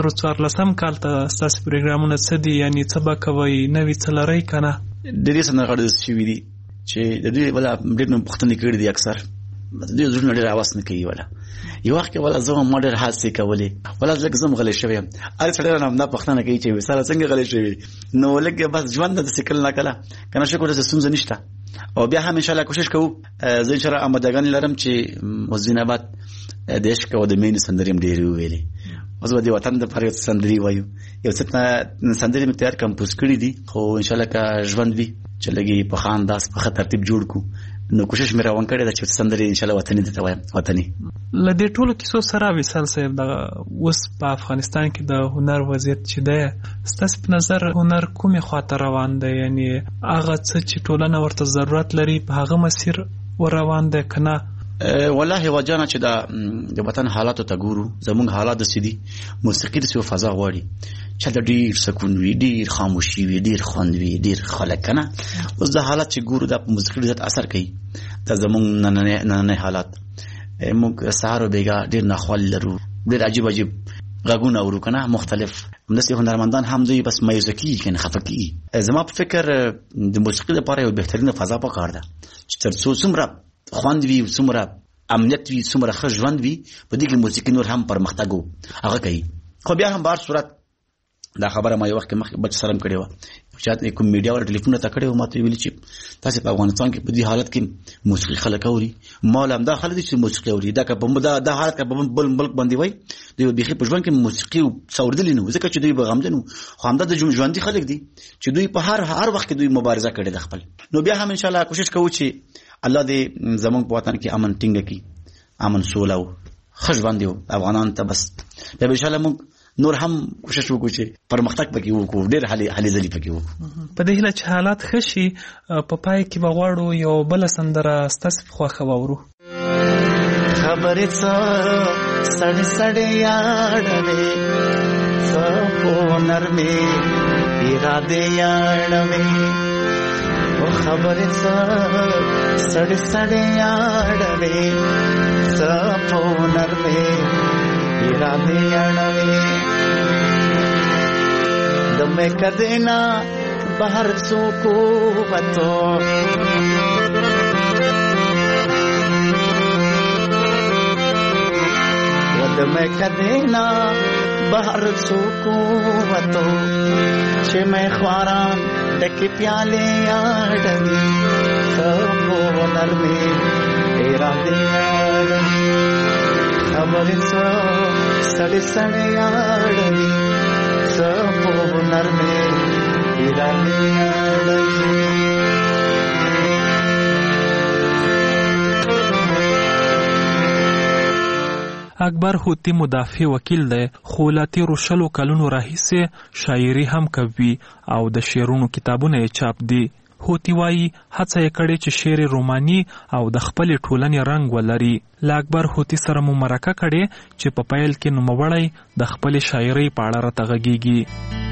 2014 کال ته ستاسو پروګرامونه څه دي یعنی څه به کوئ نوي څه لرئ که نه؟ ډېرې سندرغاړي داسې شوي دي چې د دوی ولا ډېر نه پوښتنې کړي دي اکثر دوی زړونه ډېر اواز نه کوي ولا یو وخت کې ولا زه ما ډېر حادثې کولې ولا لږ زه هم غلی شوی یم هر سړی رانه همدا پوښتنه کوي چې وصاله څنګه غلی شوې نو لږ بس ژوند داسې کله نه کله که نه شکر داسې ستونزه نشته او بیا هم انشاءالله کوشش کوو زه انشاءالله آمادګانې لرم چې اوس زیناباد د عشق او د مینې سندرې هم ډېرې وویلې اوس به د وطن دپاره یو څه سندرې وایو یو څه سندرې مې تیار کمپوز کړي دي خو انشاءالله که ژوند وي چې لږ یې په ښه انداز په ښه ترتیب جوړ کړو نو کوشش مې روان کړی ده چې سندرې انشاءالله وطني درته وایم وطني. له دې ټولو کیسو سره وصال صاحب دغه اوس په افغانستان کې د هنر وضعیت چې دی ستاسو په نظر هنر کومې خواته روان دی یعنی هغه څه چې ټولنه ورته ضرورت لري په هغه مسیر ور روان دی که نه؟ والله واجانه چې د وطن حالاتو ته ګورو زمونږ حالات داسې دي موسیقي داسې فضا غواړي چې د ډېر سکون وي ډېر خاموشي وي ډېر خوند وي ډېر خلک که نه اوس د حالات چې ګورو دا په موسیقي ډېر اثر کوي دا زمونږ نننی حالات موږ سهار و بیګا ډېر ناخوالي لرو ډېر عجیب غږونه اورو که نه مختلف همداسې هنرمندان هم دوی بس مایوسه کېږي که نه خفه کېږي. زما په فکر د موسیقي لپاره یو بهترینه فضا پکار ده چې تر څو څومره خوند وي څومره امنیت وي څومره ښه ژوند وي په دې کې موسیقي نور هم پرمختګ هغه کوي. خو بیا هم بهر صورت دا خبره ما یو وخت مخکې بچ سره هم کړې وه چې کوم میډیا والا ټلیفون راته کړی و ما ته ویلي چې تاسې په افغانستان کې په دې حالت کې موسیقي خلک اوري ما له همدا خلک دي چې موسیقي اوري دا حالت که په بل ملک باندې وای دوی بیخي په ژوند کې موسیقي څاورېدلي نه وو ځکه چې دوی به غمجن وو خو همدا د ژوندي خلک دي چې دوی په هر وخت کې دوی مبارزه کړې ده خپل. نو بیا هم انشاءالله کوشش کوو چې الله دې زموږ په وطن کې امن ټینګه کړي امن سوله او ښه ژوند یو افغانانو ته بس بیا به انشاءالله موږ نور هم کوشش وکړو چې پرمختګ پکې وکړو، ډېر هلې ځلې پکې وکړو. په دې هیله چې حالات ښه شي، په پای کې به غواړو یو بله سندره ستاسې په خوښه واورو. خبرې څه سړې سړې یاړوې، څه په نرمې ارادې یاړوې، خبرې څه سړې سړې یاړوې، څه په نرمې ارادې یاړوې. د مکدې نه بهر څوک ووتو، د مکدې نه بهر څوک ووتو، چې مې خواران ډکې پیالې یاړوي، څه په نرمې ارادې یاړوي، خبرې څه سړې سړې یاړوي، څه په نرمې ارادې یاړوي. اکبر هوتی مدافع وکیل دی، خو له تېرو 20 کلونو راهیسې شاعري هم کوي او د شعرونو کتابونه یې چاپ دي. هوتی وایي هڅه یې کړې چې شعر روماني او د خپلې ټولنې رنګ ولري. له اکبر هوتی سره مو مرکه کړې چې په پیل کې نوموړی د خپلې شاعرۍ په اړه راته غږېږي.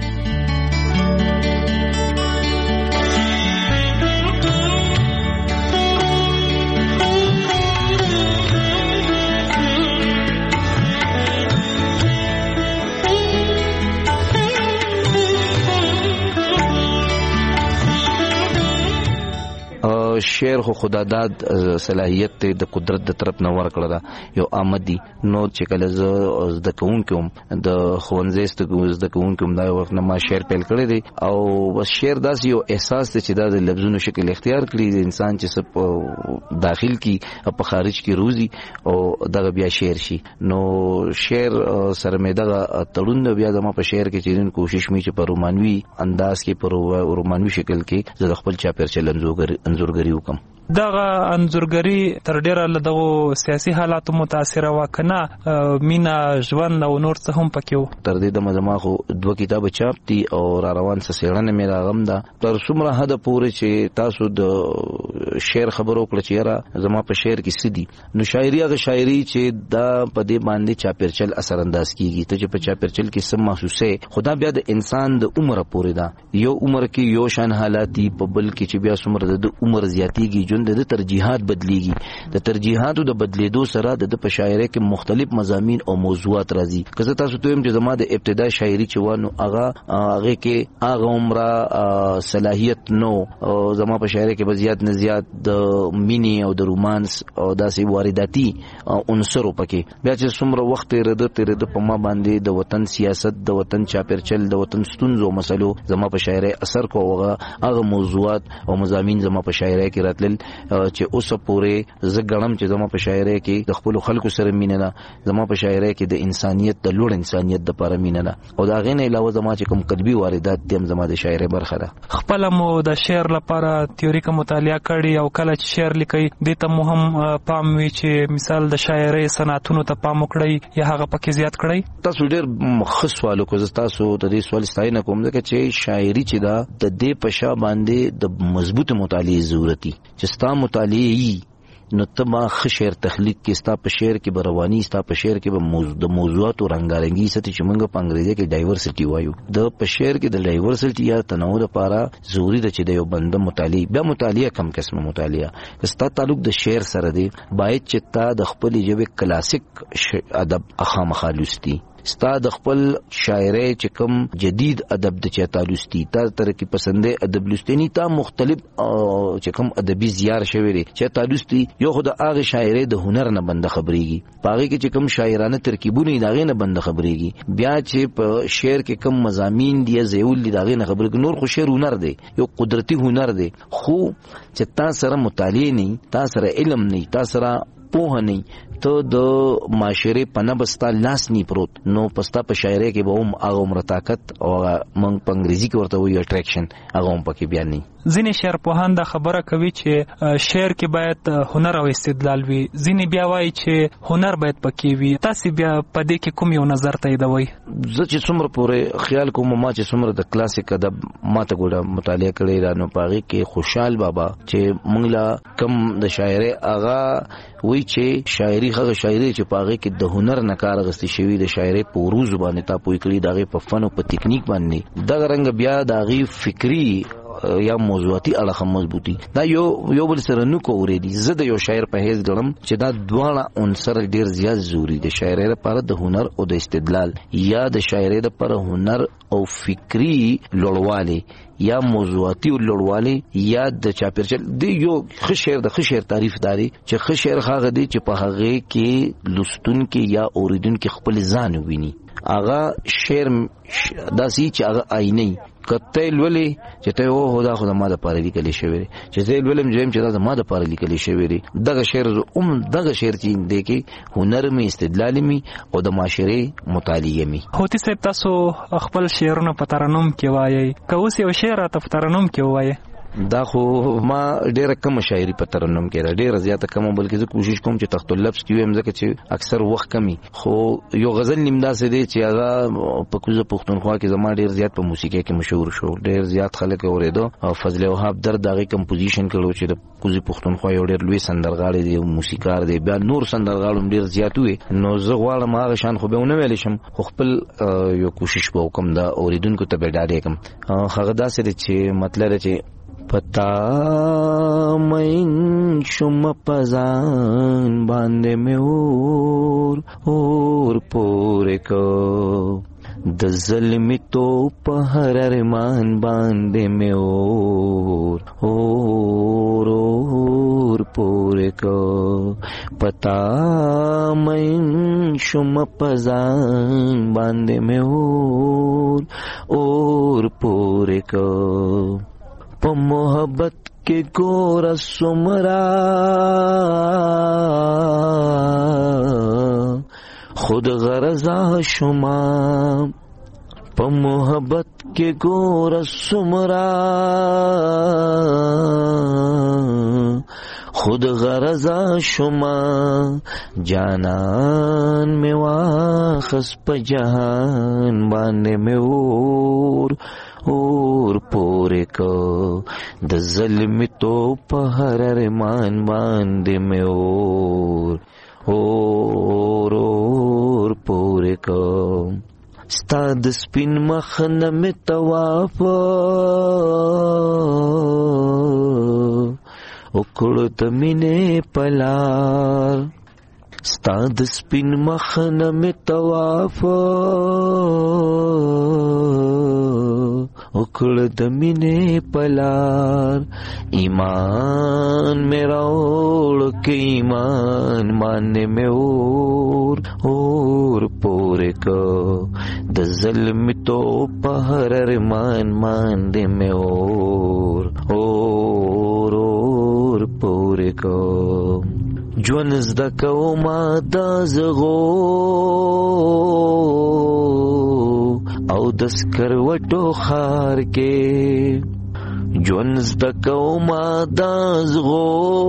شعر خو خداداد صلاحیت ته د قدرت د طرف نه ورکړه دا یو آمدی نو چې کله ز د کوونکم د خوانزست د کوونکم دا وخت نه ما شعر پیل کړی دی او بس شعر داس یو احساس ته چې دا د لفظونو شکل اختیار کړی د انسان چې سپ داخل کی په خارج کی روزي او دغه بیا شعر شي. نو شعر سره مې دغه تړون بیا زما په شعر کې چې کوشش می چې په رومانوي انداز کې په رومانوي شکل کې زه خپل چاپیرچل انځورګری وکم. دغه انځورګری تر ډیره له دغه سیاسي حالاتو متاثره وکنه، مینا ژوند او نور څه هم پکې وو. تر دې د مزما خو 2 کتاب چاپ دي او را روان څه سیړنه مې راغم ده تر څومره حد پورې چې تاسو د شعر خبرو کړ چې را زما په شعر کې سدي نو شاعري هغه شاعري چې دا په دې باندې چاپیرچل اثر انداز کیږي. ته چې په چاپیرچل کې سم محسوسه خدا بیا د انسان د عمر پورې ده، یو عمر کې یو شان حالات دي په بل کې چې بیا څومره د عمر زیاتیږي د ترجیحات بدلیږي. د ترجیحاتو د بدلیدو سره د په شاعرۍ کې مختلف مضامین او موضوعات راځي. که تاسو ته هم چې زما د ابتدا شاعري چوانو هغه کې هغه عمره صلاحیت نو زما په شاعرۍ کې بزیات نه زیات د مینی او د رومانس او داسې وارداتي عنصر پکې بیا چې څومره وخت تیرېده په ما باندې د وطن سیاست، د وطن چاپیرچل، د وطن ستونزو مسلو زما په شاعرۍ اثر کوغه هغه موضوعات او مضامین زما په شاعرۍ کې راتلل چې اوس پورې زګړم چې زما په شاعرۍ کې د خپل خلکو سره مینه ده، زما په شاعرۍ کې د انسانيت د لوړ انسانيت د لپاره مینه ده او دا غینه علاوه زما چې کوم قلبي واردات دي زما د شاعرۍ برخه ده. خپل مو د شعر لپاره تیوریکه مطالعه کړي او کله چې شعر لیکي د ته مهم پام وی چې مثال د شاعرۍ صنعتونو ته پام وکړي یا هغه پکې زیات کړي. تاسو ډېر مخصوص سوال کوئ، تاسو د دې سوال ستاینه کوم ځکه چې شاعري چې دا د دې پښا باندې د مضبوط مطالعه ضرورتي چې ستا مطالعه نو تما خشر تخلیق کې ستا په شعر کې برواني، ستا په شعر کې به د موضوعات او رنگارنګي ستې چې موږ په انګریزي کې ډایورسيټي وایو، د په شعر کې د ډایورسيټي یا تنوع لپاره ضروری ده چې د یو بنده مطالعه بیا مطالعه کم قسمه مطالعه ستا تعلق د شعر سره دی باید چې تا د خپل ژبه کلاسیک ادب اخامخا لوستي، ستا د خپل شاعرۍ چې کوم جدید ادب د چاته لوستي، تا تر کې پسندې ادب لوستنی تا مختلف چې کوم ادبي زیار شوی دی چې تا لوستي یو خدای هغه شاعرۍ د هنر نه بند خبريږي، پاره کې چې کوم شاعرانه ترکیبونه داغه نه بند خبريږي، بیا چې په شعر کې کوم مضامین دی زیول دی داغه نه خبريږي. نور خو شعر هنر دی، یو قدرتي هنر دی، خو چې تا سره مطالعه نه، تا سره علم نه، تا سره پوه نه، ته د معاشره په نبستا لاس نی پروت نو پستا په شاعري کې به هم هغه عمر طاقت او مونږ په انګریزي کې ورته وایو اټریکشن هغه هم پکې بیان نه. ځینې شعر پوهان دا خبره کوي چې شعر کې باید هنر او استدلال وي، ځینې بیا وایي چې هنر باید پکې وي. تاسو بیا په دې کې کوم یو نظر تاییدوي؟ زه چې څومره پورې خیال کوم ما چې څومره د کلاسیک ادب ماته ګوره مطالعه کړی را نو پاغي کې خوشحال بابا چې مونږ لا کم د شاعري اغا وی چې شاعري هغه شاعري چې پاغي کې د هنر نه کار غستې شوی د شاعري په روز باندې تا پوي کړی دغه په فن او په ټیکنیک باندې دغه رنګ بیا دغه فکری یا موضوعاتي اړه مضبوطی دا یو بل سره نو کوریدي. زه د یو شاعر په هیڅ ګڼم چې دا دواړه عنصر ډیر زیات ضروری دي، شاعري لپاره د هنر او د استدلال، یا د شاعري لپاره هنر او فکری لوړوالی یا موضوعاتي لوړوالی یا د چاپیرچل دی. یو ښه شعر تعریف داري چې ښه شعر هغه دی چې په هغه کې لستون کې یا اوریدون کې خپل ځان ویني. هغه شعر داسي چې هغه آینه کته لولې چې ته او خدا ما د پاره لیکل شوی چې زه ولم جیم چې دا ما د پاره لیکل شوی دی. دغه شعر دغه شعر چې دی کې هنر می استدلال می او د معاشري مطالعه می. هوتی صاحب تاسو خپل شعرونه په ترنم کې وایي، کوس یو شعر ته په ترنم کې وایي؟ دا خو ما ډیره کم شاعري په ترنم کې ډیره زیاته کم، بلکې زه کوشش کوم چې تخت اللفظ کې ویم ځکه چې اکثر وخت کمی. خو یو غزل نیمدا سي دی چې هغه په کوزه پښتونخوا کې زما ډیر زیات په موسیقي کې مشهور شو، ډیر زیات خلک اوریدو. او فضل وهاب درد دغه کمپوزیشن کړو چې د کوزه پښتونخوا یو ډیر لوی سندرغاړی دی او موسیقار دی، بیا نور سندرغاړو ډیر زیات وي. نو زه غواړم هغه شان خو به ونه ویل شم، خو خپل یو کوشش به وکم دا اوریدونکو ته به ډاډه کم. هغه داسې دی چې مطلب چې پتا مین شم پزان باندې مې اور پورې کو د ظلمي تو په هر ارمان باندې مې اور پورې کو پتا مین شم پزان باندې مې اور پورې کو په محبت کې ګور سمرا خود غرضا شما په محبت کې ګور سمرا خود غرضا شما جانان میں واخس په جهان باندې میں اور پورې کو د ظلم تو په هر ارمان باندې مې اور پورې کو ستا د سپین مخ نه مې طواف وکړو د مینې پلار، ستا د سپین مخ نه مې طواف وکړو د مینې پلار. ایمان مې راوړ کې ایمان باندې مې اور پورې کو د ظلم تو په هر ارمان باندې مې اور پورې کو. ژوند زده کومه د زغو او د سکروټو خار کې، ژوند زده کومه د زغو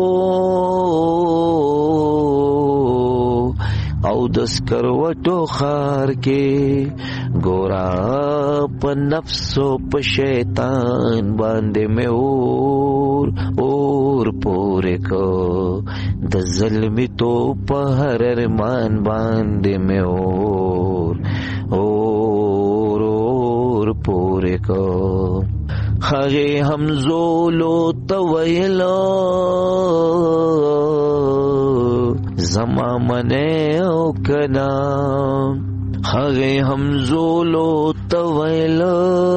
او د سکروټو خار کې، ګورا په نفس او په شیطان باندې مې اور پورې کو د ظلم تو په هر ارمان باندې مې اور پورې کو. هغه همزولو تویلو زما منه او کنا، هغه همزولو تویلو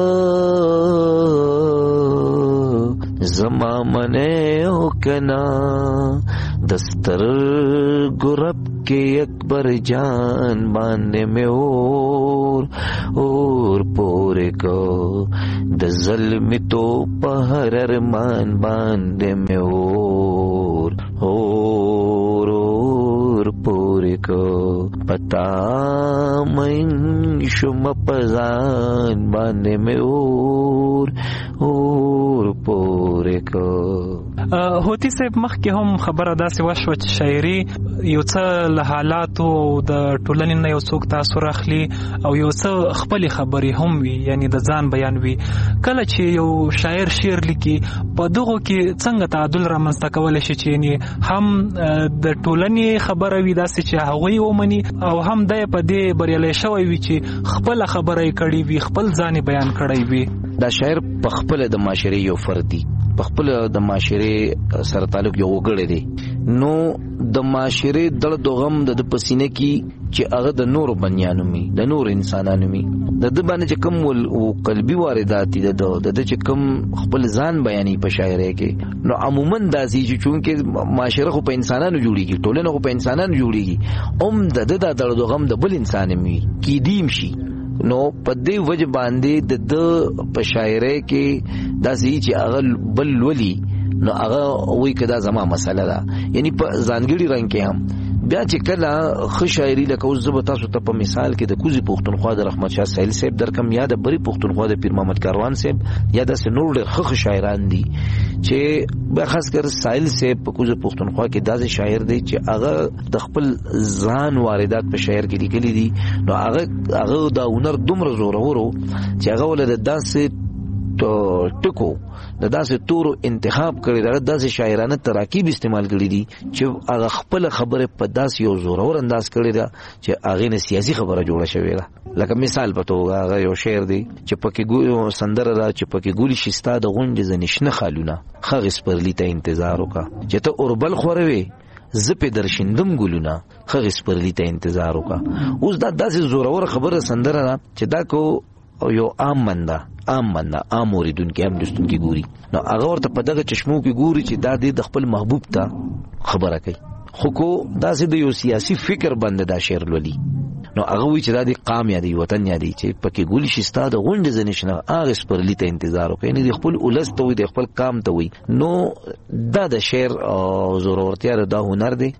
زما منه او کنا، دستر گرب کې اکبر جان باندې مې اور پورې کو د ظلم تو په هر ارمان باندې مې اور پورې پورې کو پتا من شم پزان باندې مې اور پورې کو. هوتی صاحب مخکې هم خبره داسې وشوه چې شاعري یو څه له حالاتو او د ټولنې نه یو څوک تاثر اخلي او یو څه خپل خبرې هم وي، یعنی د ځان بیان وي. کله چې یو شاعر شعر لیکي په دغه کې څنګه تعادل رامنځته کولای شي چې یعنی هم د ټولنې خبره وي داسې چې هغوی ومني او هم د په دې بریالي شوی وي چې خپل خبره یې کړې وي، خپل ځان بیان کړی وي. دا شاعر په خپل د معاشري یو فرد دی، په خپل د معاشري سره تعلق یو وګړی دی، نو د معاشري درد او غم د پسینه کې چې هغه د نور بنیانو می د نور انسانانو می د باندې چې کوم او قلبي واردات دي د چې کوم خپل ځان بیانې په شاعري کې، نو عموما داسي چې چونکه معاشره خو په انسانانو جوړیږي، ټولنه خو په انسانانو جوړیږي، د درد او غم د بل انسان می کې دیم شي، نو په دې وجه باندې د په شاعري کې داسي چې هغه بل ولي نو هغه وی کدا زما مسله ده. یعنی په ځانګړي رنګ کې هم بیا چې کله خو شاعري لکه اوس زه تاسو ته په مثال کې د کوزي پښتونخوا د رحمت شاه سایل صاحب درکم، یا د بری پښتونخوا د پیر محمد کاروان صاحب، یا د نور ډېر خو شاعران دي چې به خاص کر سایل صاحب په کوزي پښتونخوا کې داسې شاعر دی چې هغه د خپل ځان واردات په شاعر کې لیکلي دي، نو هغه دا هنر دومره زورورو چې هغه ول د داسې ټکو د داسې تورو انتخاب کړی، د داسې شاعرانه تراکیب استعمال کړی دي چې هغه خپل خبره په داسې یو زورور انداز کړی ده چې هغه نه سیاسي خبره جوړه شوې ده. لکه مثال په توګه هغه یو شعر دی چې پکې سندره ده چې پکې ګولي شستا د غونډې زنشنه خالونه خغ سپرلی ته انتظار وکا چې ته اوربل خوروي زپې درشندم ګلونه خغ سپرلی ته انتظار وکا. اوس دا داسې زورور خبره سندره ده چې دا کو یو عام بنده عام اوریدونکو هم لستونکو ګوري، نو هغه ورته په دغه چشمو کې ګوري چې دا د خپل محبوب ته خبره کوي، خو کو دا د یو سیاسي فکر باندې دا شعر لولي، نو هغه وی چې دا د قام یا د وطن یا دی چې پکې ګولي شستا د غونډې زنشنه هغه سپرلی ته انتظار وکړي، نه د خپل اولس ته وي د خپل قام ته وي. نو دا د شعر زورورتیا دا هنر دی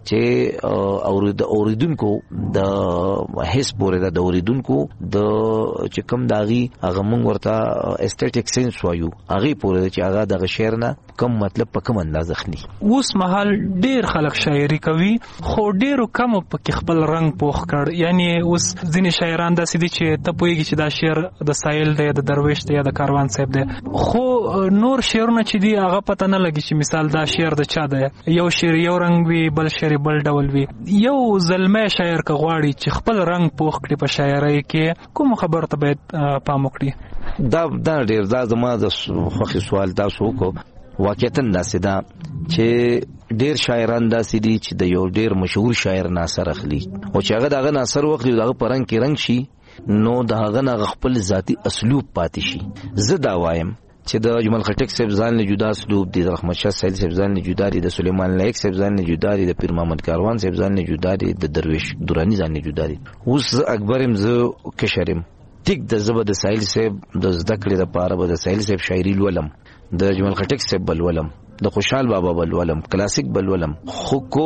چې اوریدونکو د حس پورې د اوریدونکو د چې کوم داغي هغه مونږ ورته استټیک سنس وایو هغه پورې چې هغه د شعر نه کم مطلب په کوم انداز اخلي. اوس مهال ډیر خلک شاعري کوي خو ډیرو کم په خپل رنگ پوخ کړ، یعنی اوس ځینې شاعران داسې دي چې ته پوهیږي چې دا شعر د سایل دی، د درویش دی، یا د کاروان صاحب دی، خو نور شعرونه چې دي هغه پته نه لګي چې مثال دا شعر د چا دی، یو شعر یو رنگ وي، بل شعر بل ډول وي. یو زلمه شاعر که غواړي چې خپل رنگ پوخ کړي په شاعرۍ کې کوم خبر ته باید پام وکړي؟ دا ډیر دا زما د خوښي سوال تاسو وکړو. واقعیتاً داسې ده چې ډیر شاعران داسې دي چې د یو ډیر مشهور شاعر ناصر اخلي او چې هغه دغه ناصر واخلي دغه پرنګ کې رنگ شي، نو دغه نه خپل ذاتی اسلوب پاتې شي. زه دا وایم چې د جمال خټک صاحب ځان له جدا اسلوب دی، د رحمت شاه سایل صاحب ځان له جدا دی، د سلیمان لایق صاحب ځان له جدا دی، د پیر محمد کاروان صاحب ځان له جدا دی، د درویش درانی ځان له جدا دی. اوس اکبرم زه کشرم ټیک د زبر د سایل صاحب د زده کړې لپاره به د سایل صاحب شاعري ولم، د جمال خټک صاحب بل ولم، د خوشحال بابا بل ولم، کلاسیک بل ولم، خو کو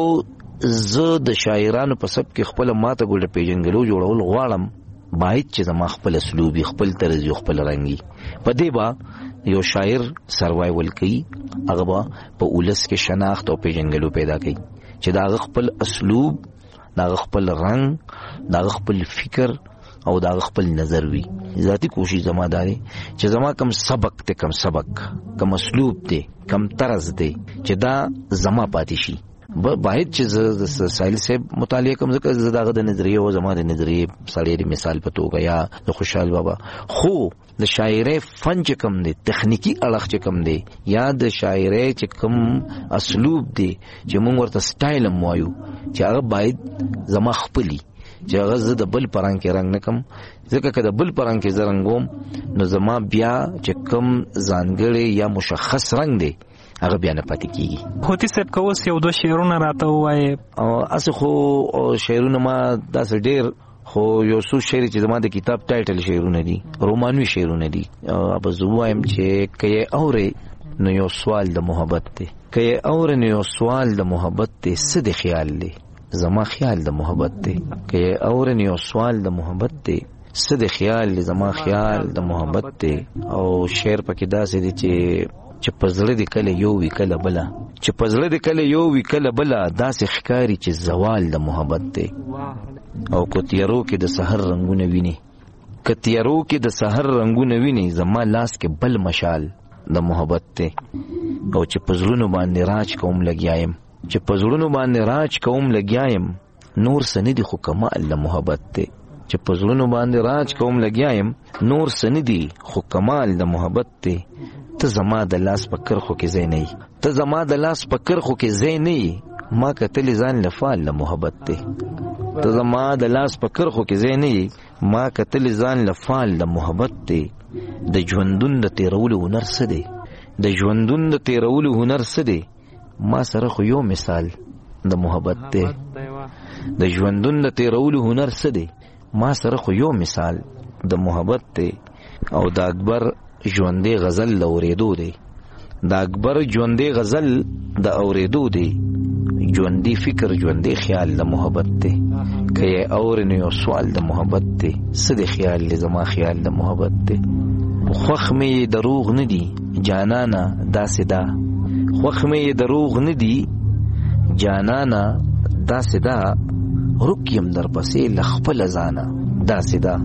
زه د شاعرانو په سب کې خپل ماته ګوډه پیژنګلو جوړول غواړم، باید چې زما خپل اسلوبي خپل طرز خپل رنگي په دې با یو شاعر سروایول کوي، هغه با په ولس کې شناخت او پیژنګلو پیدا کوي چې دا خپل اسلوب، دا خپل رنگ، دا خپل فکر او دا خپل نظر وي. ذاتی کوشش زما داري چې زما کم سبق ته کم سبق کم اسلوب دی کم طرز دی چې دا زما پاتې شي. باید چې د سایل صاحب مطالعه کوم ځکه زداغه د نظریه او زما د نظریه سړی مثال په توګه یا د خوشحال بابا، خو د شاعرۍ فن چې کم دی، تخنیکی اړخ چې کم دی، یا د شاعرۍ چې کم اسلوب دی چې موږ ورته سټایل هم وایو چې هغه باید زما خپلی چې هغه زه د بل پرنګ کې رنگ نکم، ځکه که د بل پرنګ کې زه رنګوم نو زما بیا چې کم ځانګړی یا مشخص رنگ دی هغه بیا نه پاتې کیږي. هوتی صاحب که اوس یو دوه شعرونه راته ووایې؟ اسې خو شعرونه ما داسې ډېر، خو یو څو شعر چې زما د کتاب ټایټل شعرونه دي، رومانوي شعرونه دي. به زه ووایم چې که یې اورې نو یو سوال د محبت دی، که یې اورې نو یو سوال د محبت دی، څه د خیال دی زما خیال د محبت دی. که اورن یو سوال د محبت دی، څه د خیال دی؟ زما خیال د محبت دی. او شعر پکې داسې دی چې پزړه دی کله یو وی کله بلا، چې پزړه دی کله یو وی کله بلا، داسې ښکاری چې زوال د محبت دی. او کو تیارو کې د سحر رنگونه ویني، که تیارو کې د سحر رنگونه ویني، زما لاس کې بل مشال د محبت دی. او چې پزړونو باندې راج کوم لګیایم، چې پزړونو باندې راج کوم لګیایم، نور سندي خو کمال د محبت دی. چې پزړونو باندې راج کوم لګیایم، نور سندي خو کمال د محبت دی. ته زما د لاس په کرخو کې ځای نه یې، ته زما د لاس په کرخو کې ځای نه یې، ما کتلی ځان لفال د محبت دی. ته زما د لاس په کرخو کې ځای نه یې، ما کتلی ځان لفال د محبت دی. د ژوندون د تیرولو هنر څه دی؟ د ژوندون د تیرولو هنر څه دی؟ ما سره خو یو مثال د محبت دی. د ژوندون د تیرولو هنر څه دی؟ ما سره خو یو مثال د محبت دی. او د اکبر ژوندې غزل د اورېدو دی، د اکبر ژوندې غزل د اورېدو دی. ژوندې فکر ژوندې خیال د محبت دی. که یې اورې نو یو سوال د محبت دی، څه د خیال دی؟ زما خیال د محبت دی. خوښ مې دروغ نه دی جانانه داسې دا، خوښ مې دروغ نه دی جانانه داسې دا، رک یم در پسې له خپله ځانه داسې دا.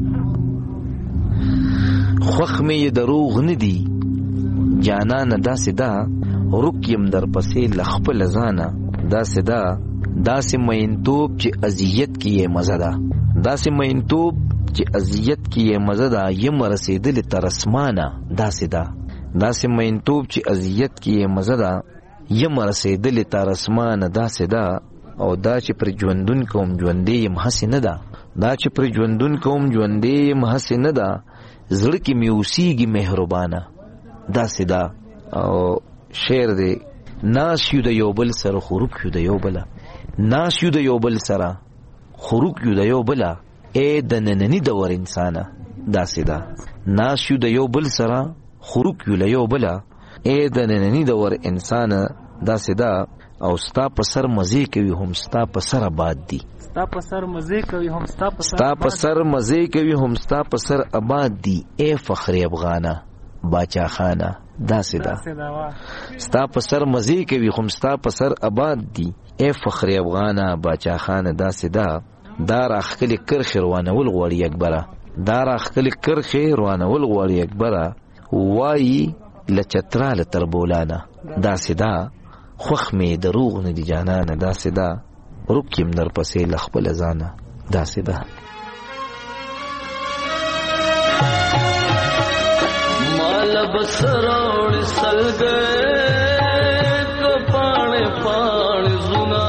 خوښ مې دروغ نه دی جانانه داسې دا، رک یم در پسې له خپله ځانه داسې دا. داسې مینتوب چې اذیت کې یې مزه ده، داسې مینتوب چې اذیت کې یې مزه ده، یم رسېدلې تر اسمانه داسې ده. داسې مینتوب چې اذیت کې یې مزه ده، یم رسېدلې تر اسمانه داسې ده. او دا چې پر ژوندون کوم ژوندې یم هسې نه ده، دا چې پر ژوندون کوم ژوندې یم هسې نه ده، زړه کې مې اوسېږي مهربانه داسې ده. او شعر دی، ناس یو د یو بل سره خروک یو د یو بله، ناس یو د یو بل سره خروک یو د یو بله، ای د ننني دور انسانه داسې ده. ناس یو د یو بل سره خروک یو له یو بله، ای د ننني دور انسانه داسې ده. او ستا په سر مزې کوي هم ستا په سر آباد دي، ستا په سر مزې کوي هم ستا په ستا په سر مزې کوي هم ستا په سر آباد دي. ای فخر افغانه باچا خانه داسې ده. ستا په سر مزې کوي هم ستا په سر آباد دي، ای فخر افغانه باچا خانه داسې ده. دا راخکلې کرښې روانول غواړي اکبره، دا راخکلې کرښې روانول غواړي اکبره، وایي له چتراله تر بولانه داسې ده. خوښ مې دروغ نه دی جانانه داسې ده، رک یم در پسې له خپله ځانه داسې ده. مال بسروړ سلګې کو پاڼې پاڼې زونه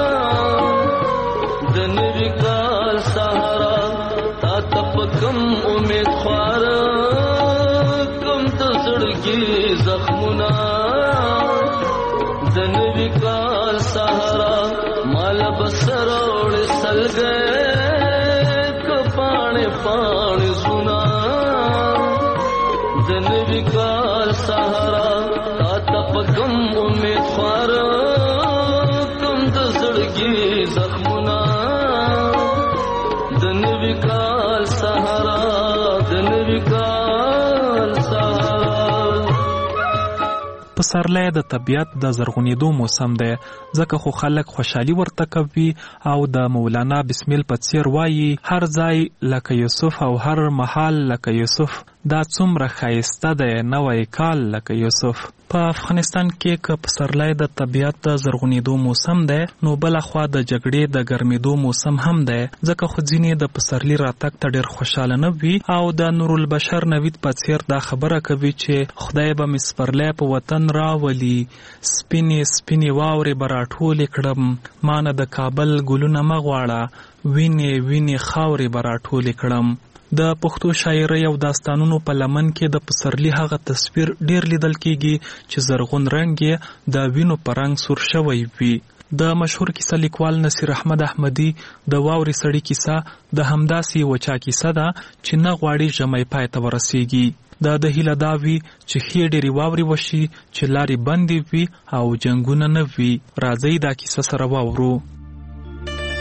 د نوي کال سهارا تا تپکم امید خوار کم ته زړګي زخمونه د نوي کال سهارا مال بسروړ سلګې کو پاڼې پاڼې زونه د نوي کال سهارا تا تپکم امید خوار کم د زړګي زخمونه د نوي کال سهارا د نوي کال سهارا. پسرلی د طبیعت د زرغونېدو موسم دی، ځکه خو خلک خوشحالي ورته کوي. او د مولانا بسمیل په څیر وایي هر ځای لکه یوسف او هر محال لکه یوسف، دا څومره ښایسته دی نوی کال لکه یوسف. په افغانستان کې که پسرلی د طبیعت د زرغونېدو موسم دی، نو بلخوا د جګړې د ګرمېدو موسم هم دی، ځکه خو ځینې د پسرلي راتګ ته ډېر خوشحاله نه وي. او د نورالبشر نوید په څیر دا خبره کوي چې خدای به مې سپرلی په وطن راولي، سپینې سپینې واورې به راټولې کړم، ما نه د کابل ګلونه مه غواړه، وینې وینې خاورې به راټولې کړم. د پښتو شاعرۍ او داستانونو په لمن کې د پسرلي هغه تصویر ډیر لیدل کیږي چې زرغون رنګ یې د وینو په رنګ سور شوی وي. د مشهور کیسه لیکوال نصیر احمد احمدي د واورې سړی کیسه د همداسې وچا کیسه ده چې نه غواړي ژمی پای ته ورسیږي. دا د هیله دا وي چې ښې ډېرې واورې وشي، چې لارې بندې وي او جنګونه نه وي. راځئ دا کیسه سره واورو.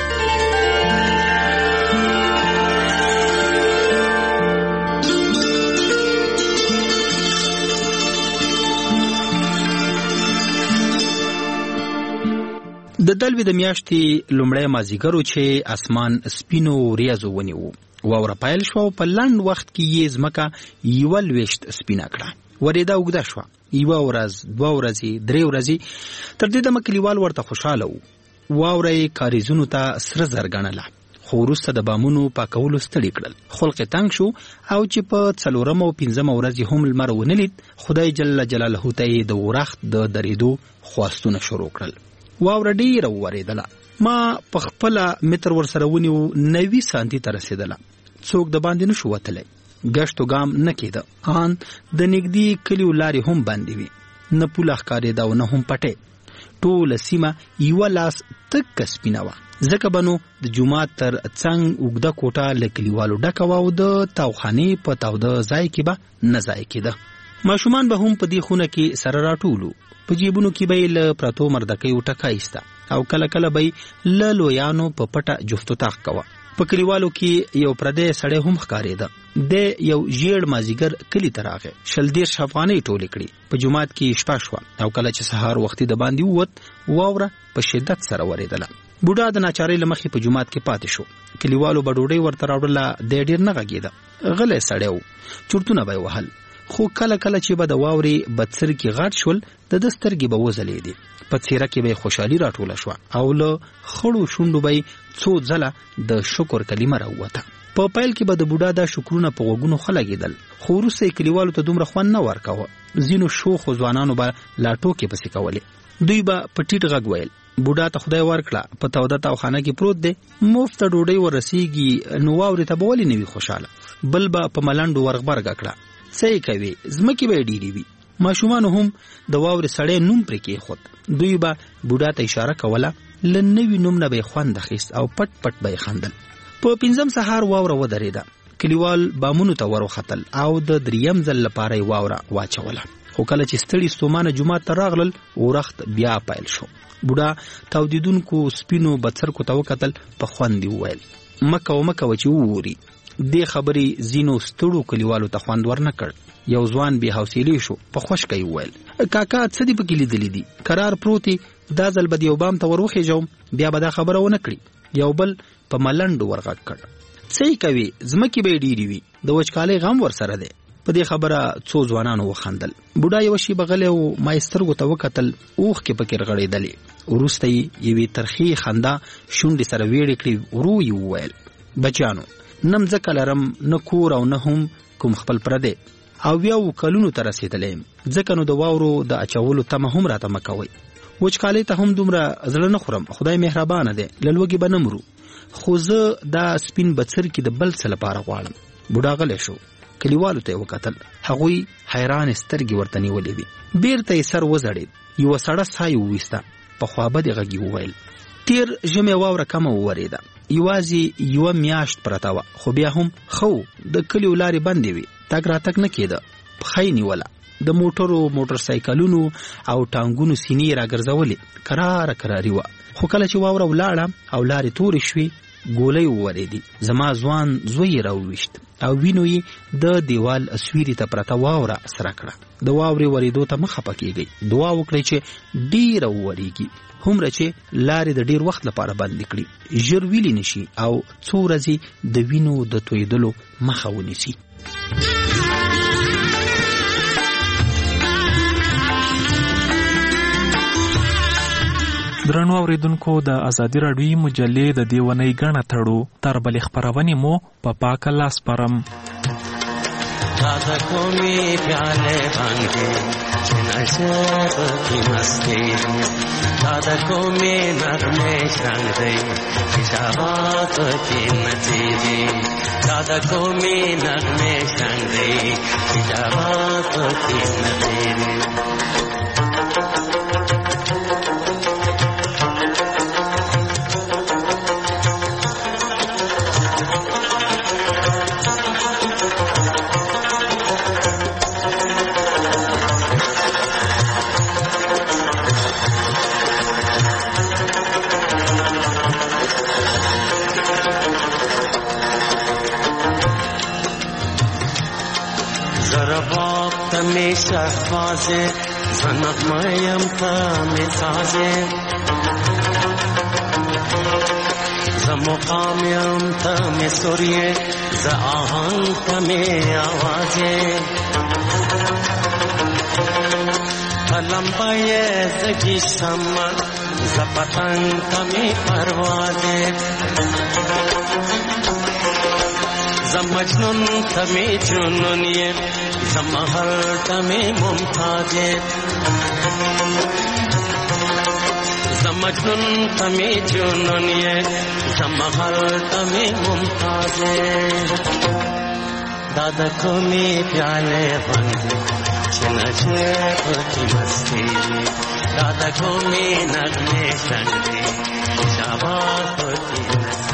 د دلوي د میاشتې لومړی مازیګرو چې اسمان سپینو ریاضو ونیو واوره پایل شو په لنډ وخت کې یې ځمکه یوه لویشت سپینه کړه ورېده اوږده شوه یوه ورځ 2 ورځې 3 ورځې تر دې دمه کلیوال ورته خوشحاله وو واوره یې کاریزونو ته سره زر ګڼله خو وروسته د بامونو پاکولو ستړي کړل خلق تنګ شو او چې په 4 او 5 ورځې هم لمر ونه لید خدای جل جلاله ته یې د ورخت د درېدو خواستونه شروع کړل واوره ډېره وورېدله ما په خپله متر ورسره ونیو 90 سانتي ته رسېدله څوک د باندې نشو وتلی ګشت و ګام نه کېده ان د نږدې کلیو لارې هم بندې وې نه پوله ښکارېده او نه هم پټې ټوله سیمه یوه لاس تکه سپینه وه ځکه به نو د جومات تر څنګ اوږده کوټه له کلیوالو ډکه وه او د تاوخانې په تاوده ځای کې به نه ځای کېده ماشومان به هم په دې خونه کې سره راټولو په جیبونو کې به یې له پرتو مردکیو ټکه ایسته او کله کله به یې له لویانو په پټه جفت و طاق کوه په کلیوالو کې یو پردی سړی هم ښکارېده د یو ژیړ مازیګر کلي ته راغی 120 افغانۍ ټولې کړې په جومات کې شپه شوه او کله چې سهار وختي د باندې ووت واوره په شدت سره ورېدله بوډا د ناچارۍ له مخې په جومات کې پاتې شو کلیوالو به ډوډۍ ورته راوړله دی ډېر نه غږېده غلی سړی و چورتونه به یې وهل خو کله کله چې به د واورې بدسرکې غټ شول د ده سترګې به وځلېدې په څېره کې به یې خوشحالي راټوله شوه او له خړو شونډو به یې څو ځله د شکر کلمه راووته په پیل کې به د بوډا دا شکرونه په غوږونو ښه لګېدل خو وروسته یې کلیوالو ته دومره خوند نه ورکوه ځینو شوخو ځوانانو به لا ټوکې پسې کولې دوی به په ټیټ غږ ویل بوډا ته خدای ورکړه په توده تاوخانه کې پروت دی مفته ډوډۍ ورسیږي نو واورې ته به ولې نه وي خوشحاله بل به په ملنډو ورغبرګه کړه څه یې کوي ځمکې به یې ډېرې وي ماشومانو هم د واورې سړی نوم پرې کېښود دوی به بوډا ته اشاره کوله له نوي نوم نه به یې خوند اخیست او پټ پټ به یې خندل په 5 سهار واوره ودرېده کلیوال بامونو ته ور وختل او د 3م ځل لپاره یې واوره واچوله خو کله چې ستړي ستومانه جومات ته راغلل ورخت بیا پیل شو بوډا تاودیدونکو سپینو بڅرکو ته وکتل په خوند یې وویل مه کوه چې ووري دې خبرې ځینو ستړو کلیوالو ته خوند ورنه کړ یو ځوان بې حوصلې شو په خوشکه یې وویل کاکا څه دې پکې لیدلي دي قرار پروت دا ځل به د یو بام ته ور وخېژوم بیا به دا خبره ونه کړي یو بل په ملنډو ورغږ کړ څه یې کوي ځمکې به یې ډېرې وي د وچکالۍ غم ورسره دی په دې خبره څو ځوانانو وخندل بوډا یوه شېبه غلی و ما یې سترګو ته وکتل اوښکې پکې رغړېدلې وروسته یې یوې ترخې خندا شونډې سره ویړې کړې ورو یې وویل بچیانو نه مځکه لرم نه کور او نه هم کوم خپل پردی او 20 کلونو ته رسېدلی یم ځکه نو د واورو د اچولو تمه هم راته مه کوئ وچکالۍ ته هم دومره زړه نه خورم خدای مهربانه دی له لوږې به نه مرو خو زه دا سپین بڅرکي د بل څه لپاره غواړم بوډا غلی شو کلیوالو ته یې وکتل هغوی حیرانې سترګې ورته نیولې وې بیرته یې سر وځړېد یوه سړه ساه یې وویسته په خوابدې غږ یې وویل تیر ژمی واوره کمه وورېده یوازې یوه میاشت پرته وه خو بیا هم ښه د کلیو لارې بندې وې تګ راتګ نه کېده پښه یې نیوله د موټر سایکلونو او ټانګونو سینې یې راګرځولې کراري وه خو کله چې واوره ولاړه او لارې تورې شوې ګولۍ وورېدې زما ځوان زوی یې راوویشت او وینو یې د دیوال سویري ته پرته واوره سره کړه د واورې ورېدو ته مه خفه کېږئ دعا وکړئ چې ډېره وورېږي هومره چې لارې د ډېر وخت لپاره بندې کړي ژر ویلې نشي او څو ورځې د وینو د تویدلو مخه ونیسي درنو اوریدونکو د ازادي راډیوي مجلې د دې ونې غاڼه تړو تر بلې خپرونې مو په پاکه لاس پرم दादा को में प्याले भांगे नशब की मस्ती दादा को में नगमे रंग दे हिजाबात की नतीजे दादा को में नगमे रंग दे हिजाबात की नतीजे में शहबाजे जनक मयम था में साजे زمقامیم تم سوریه ز آهنگ تم آوازه لمبای زگی شما ز پتنگ تم پروازه ز مجنون تم جنونیه ز محل تم ممتازه مجنون تمی جنونیه زمحل تمی ممتازه دادا کو می پیالے بندی چنچے پتی مستی دادا کو می نغمے شنگی شاباز پتی مستی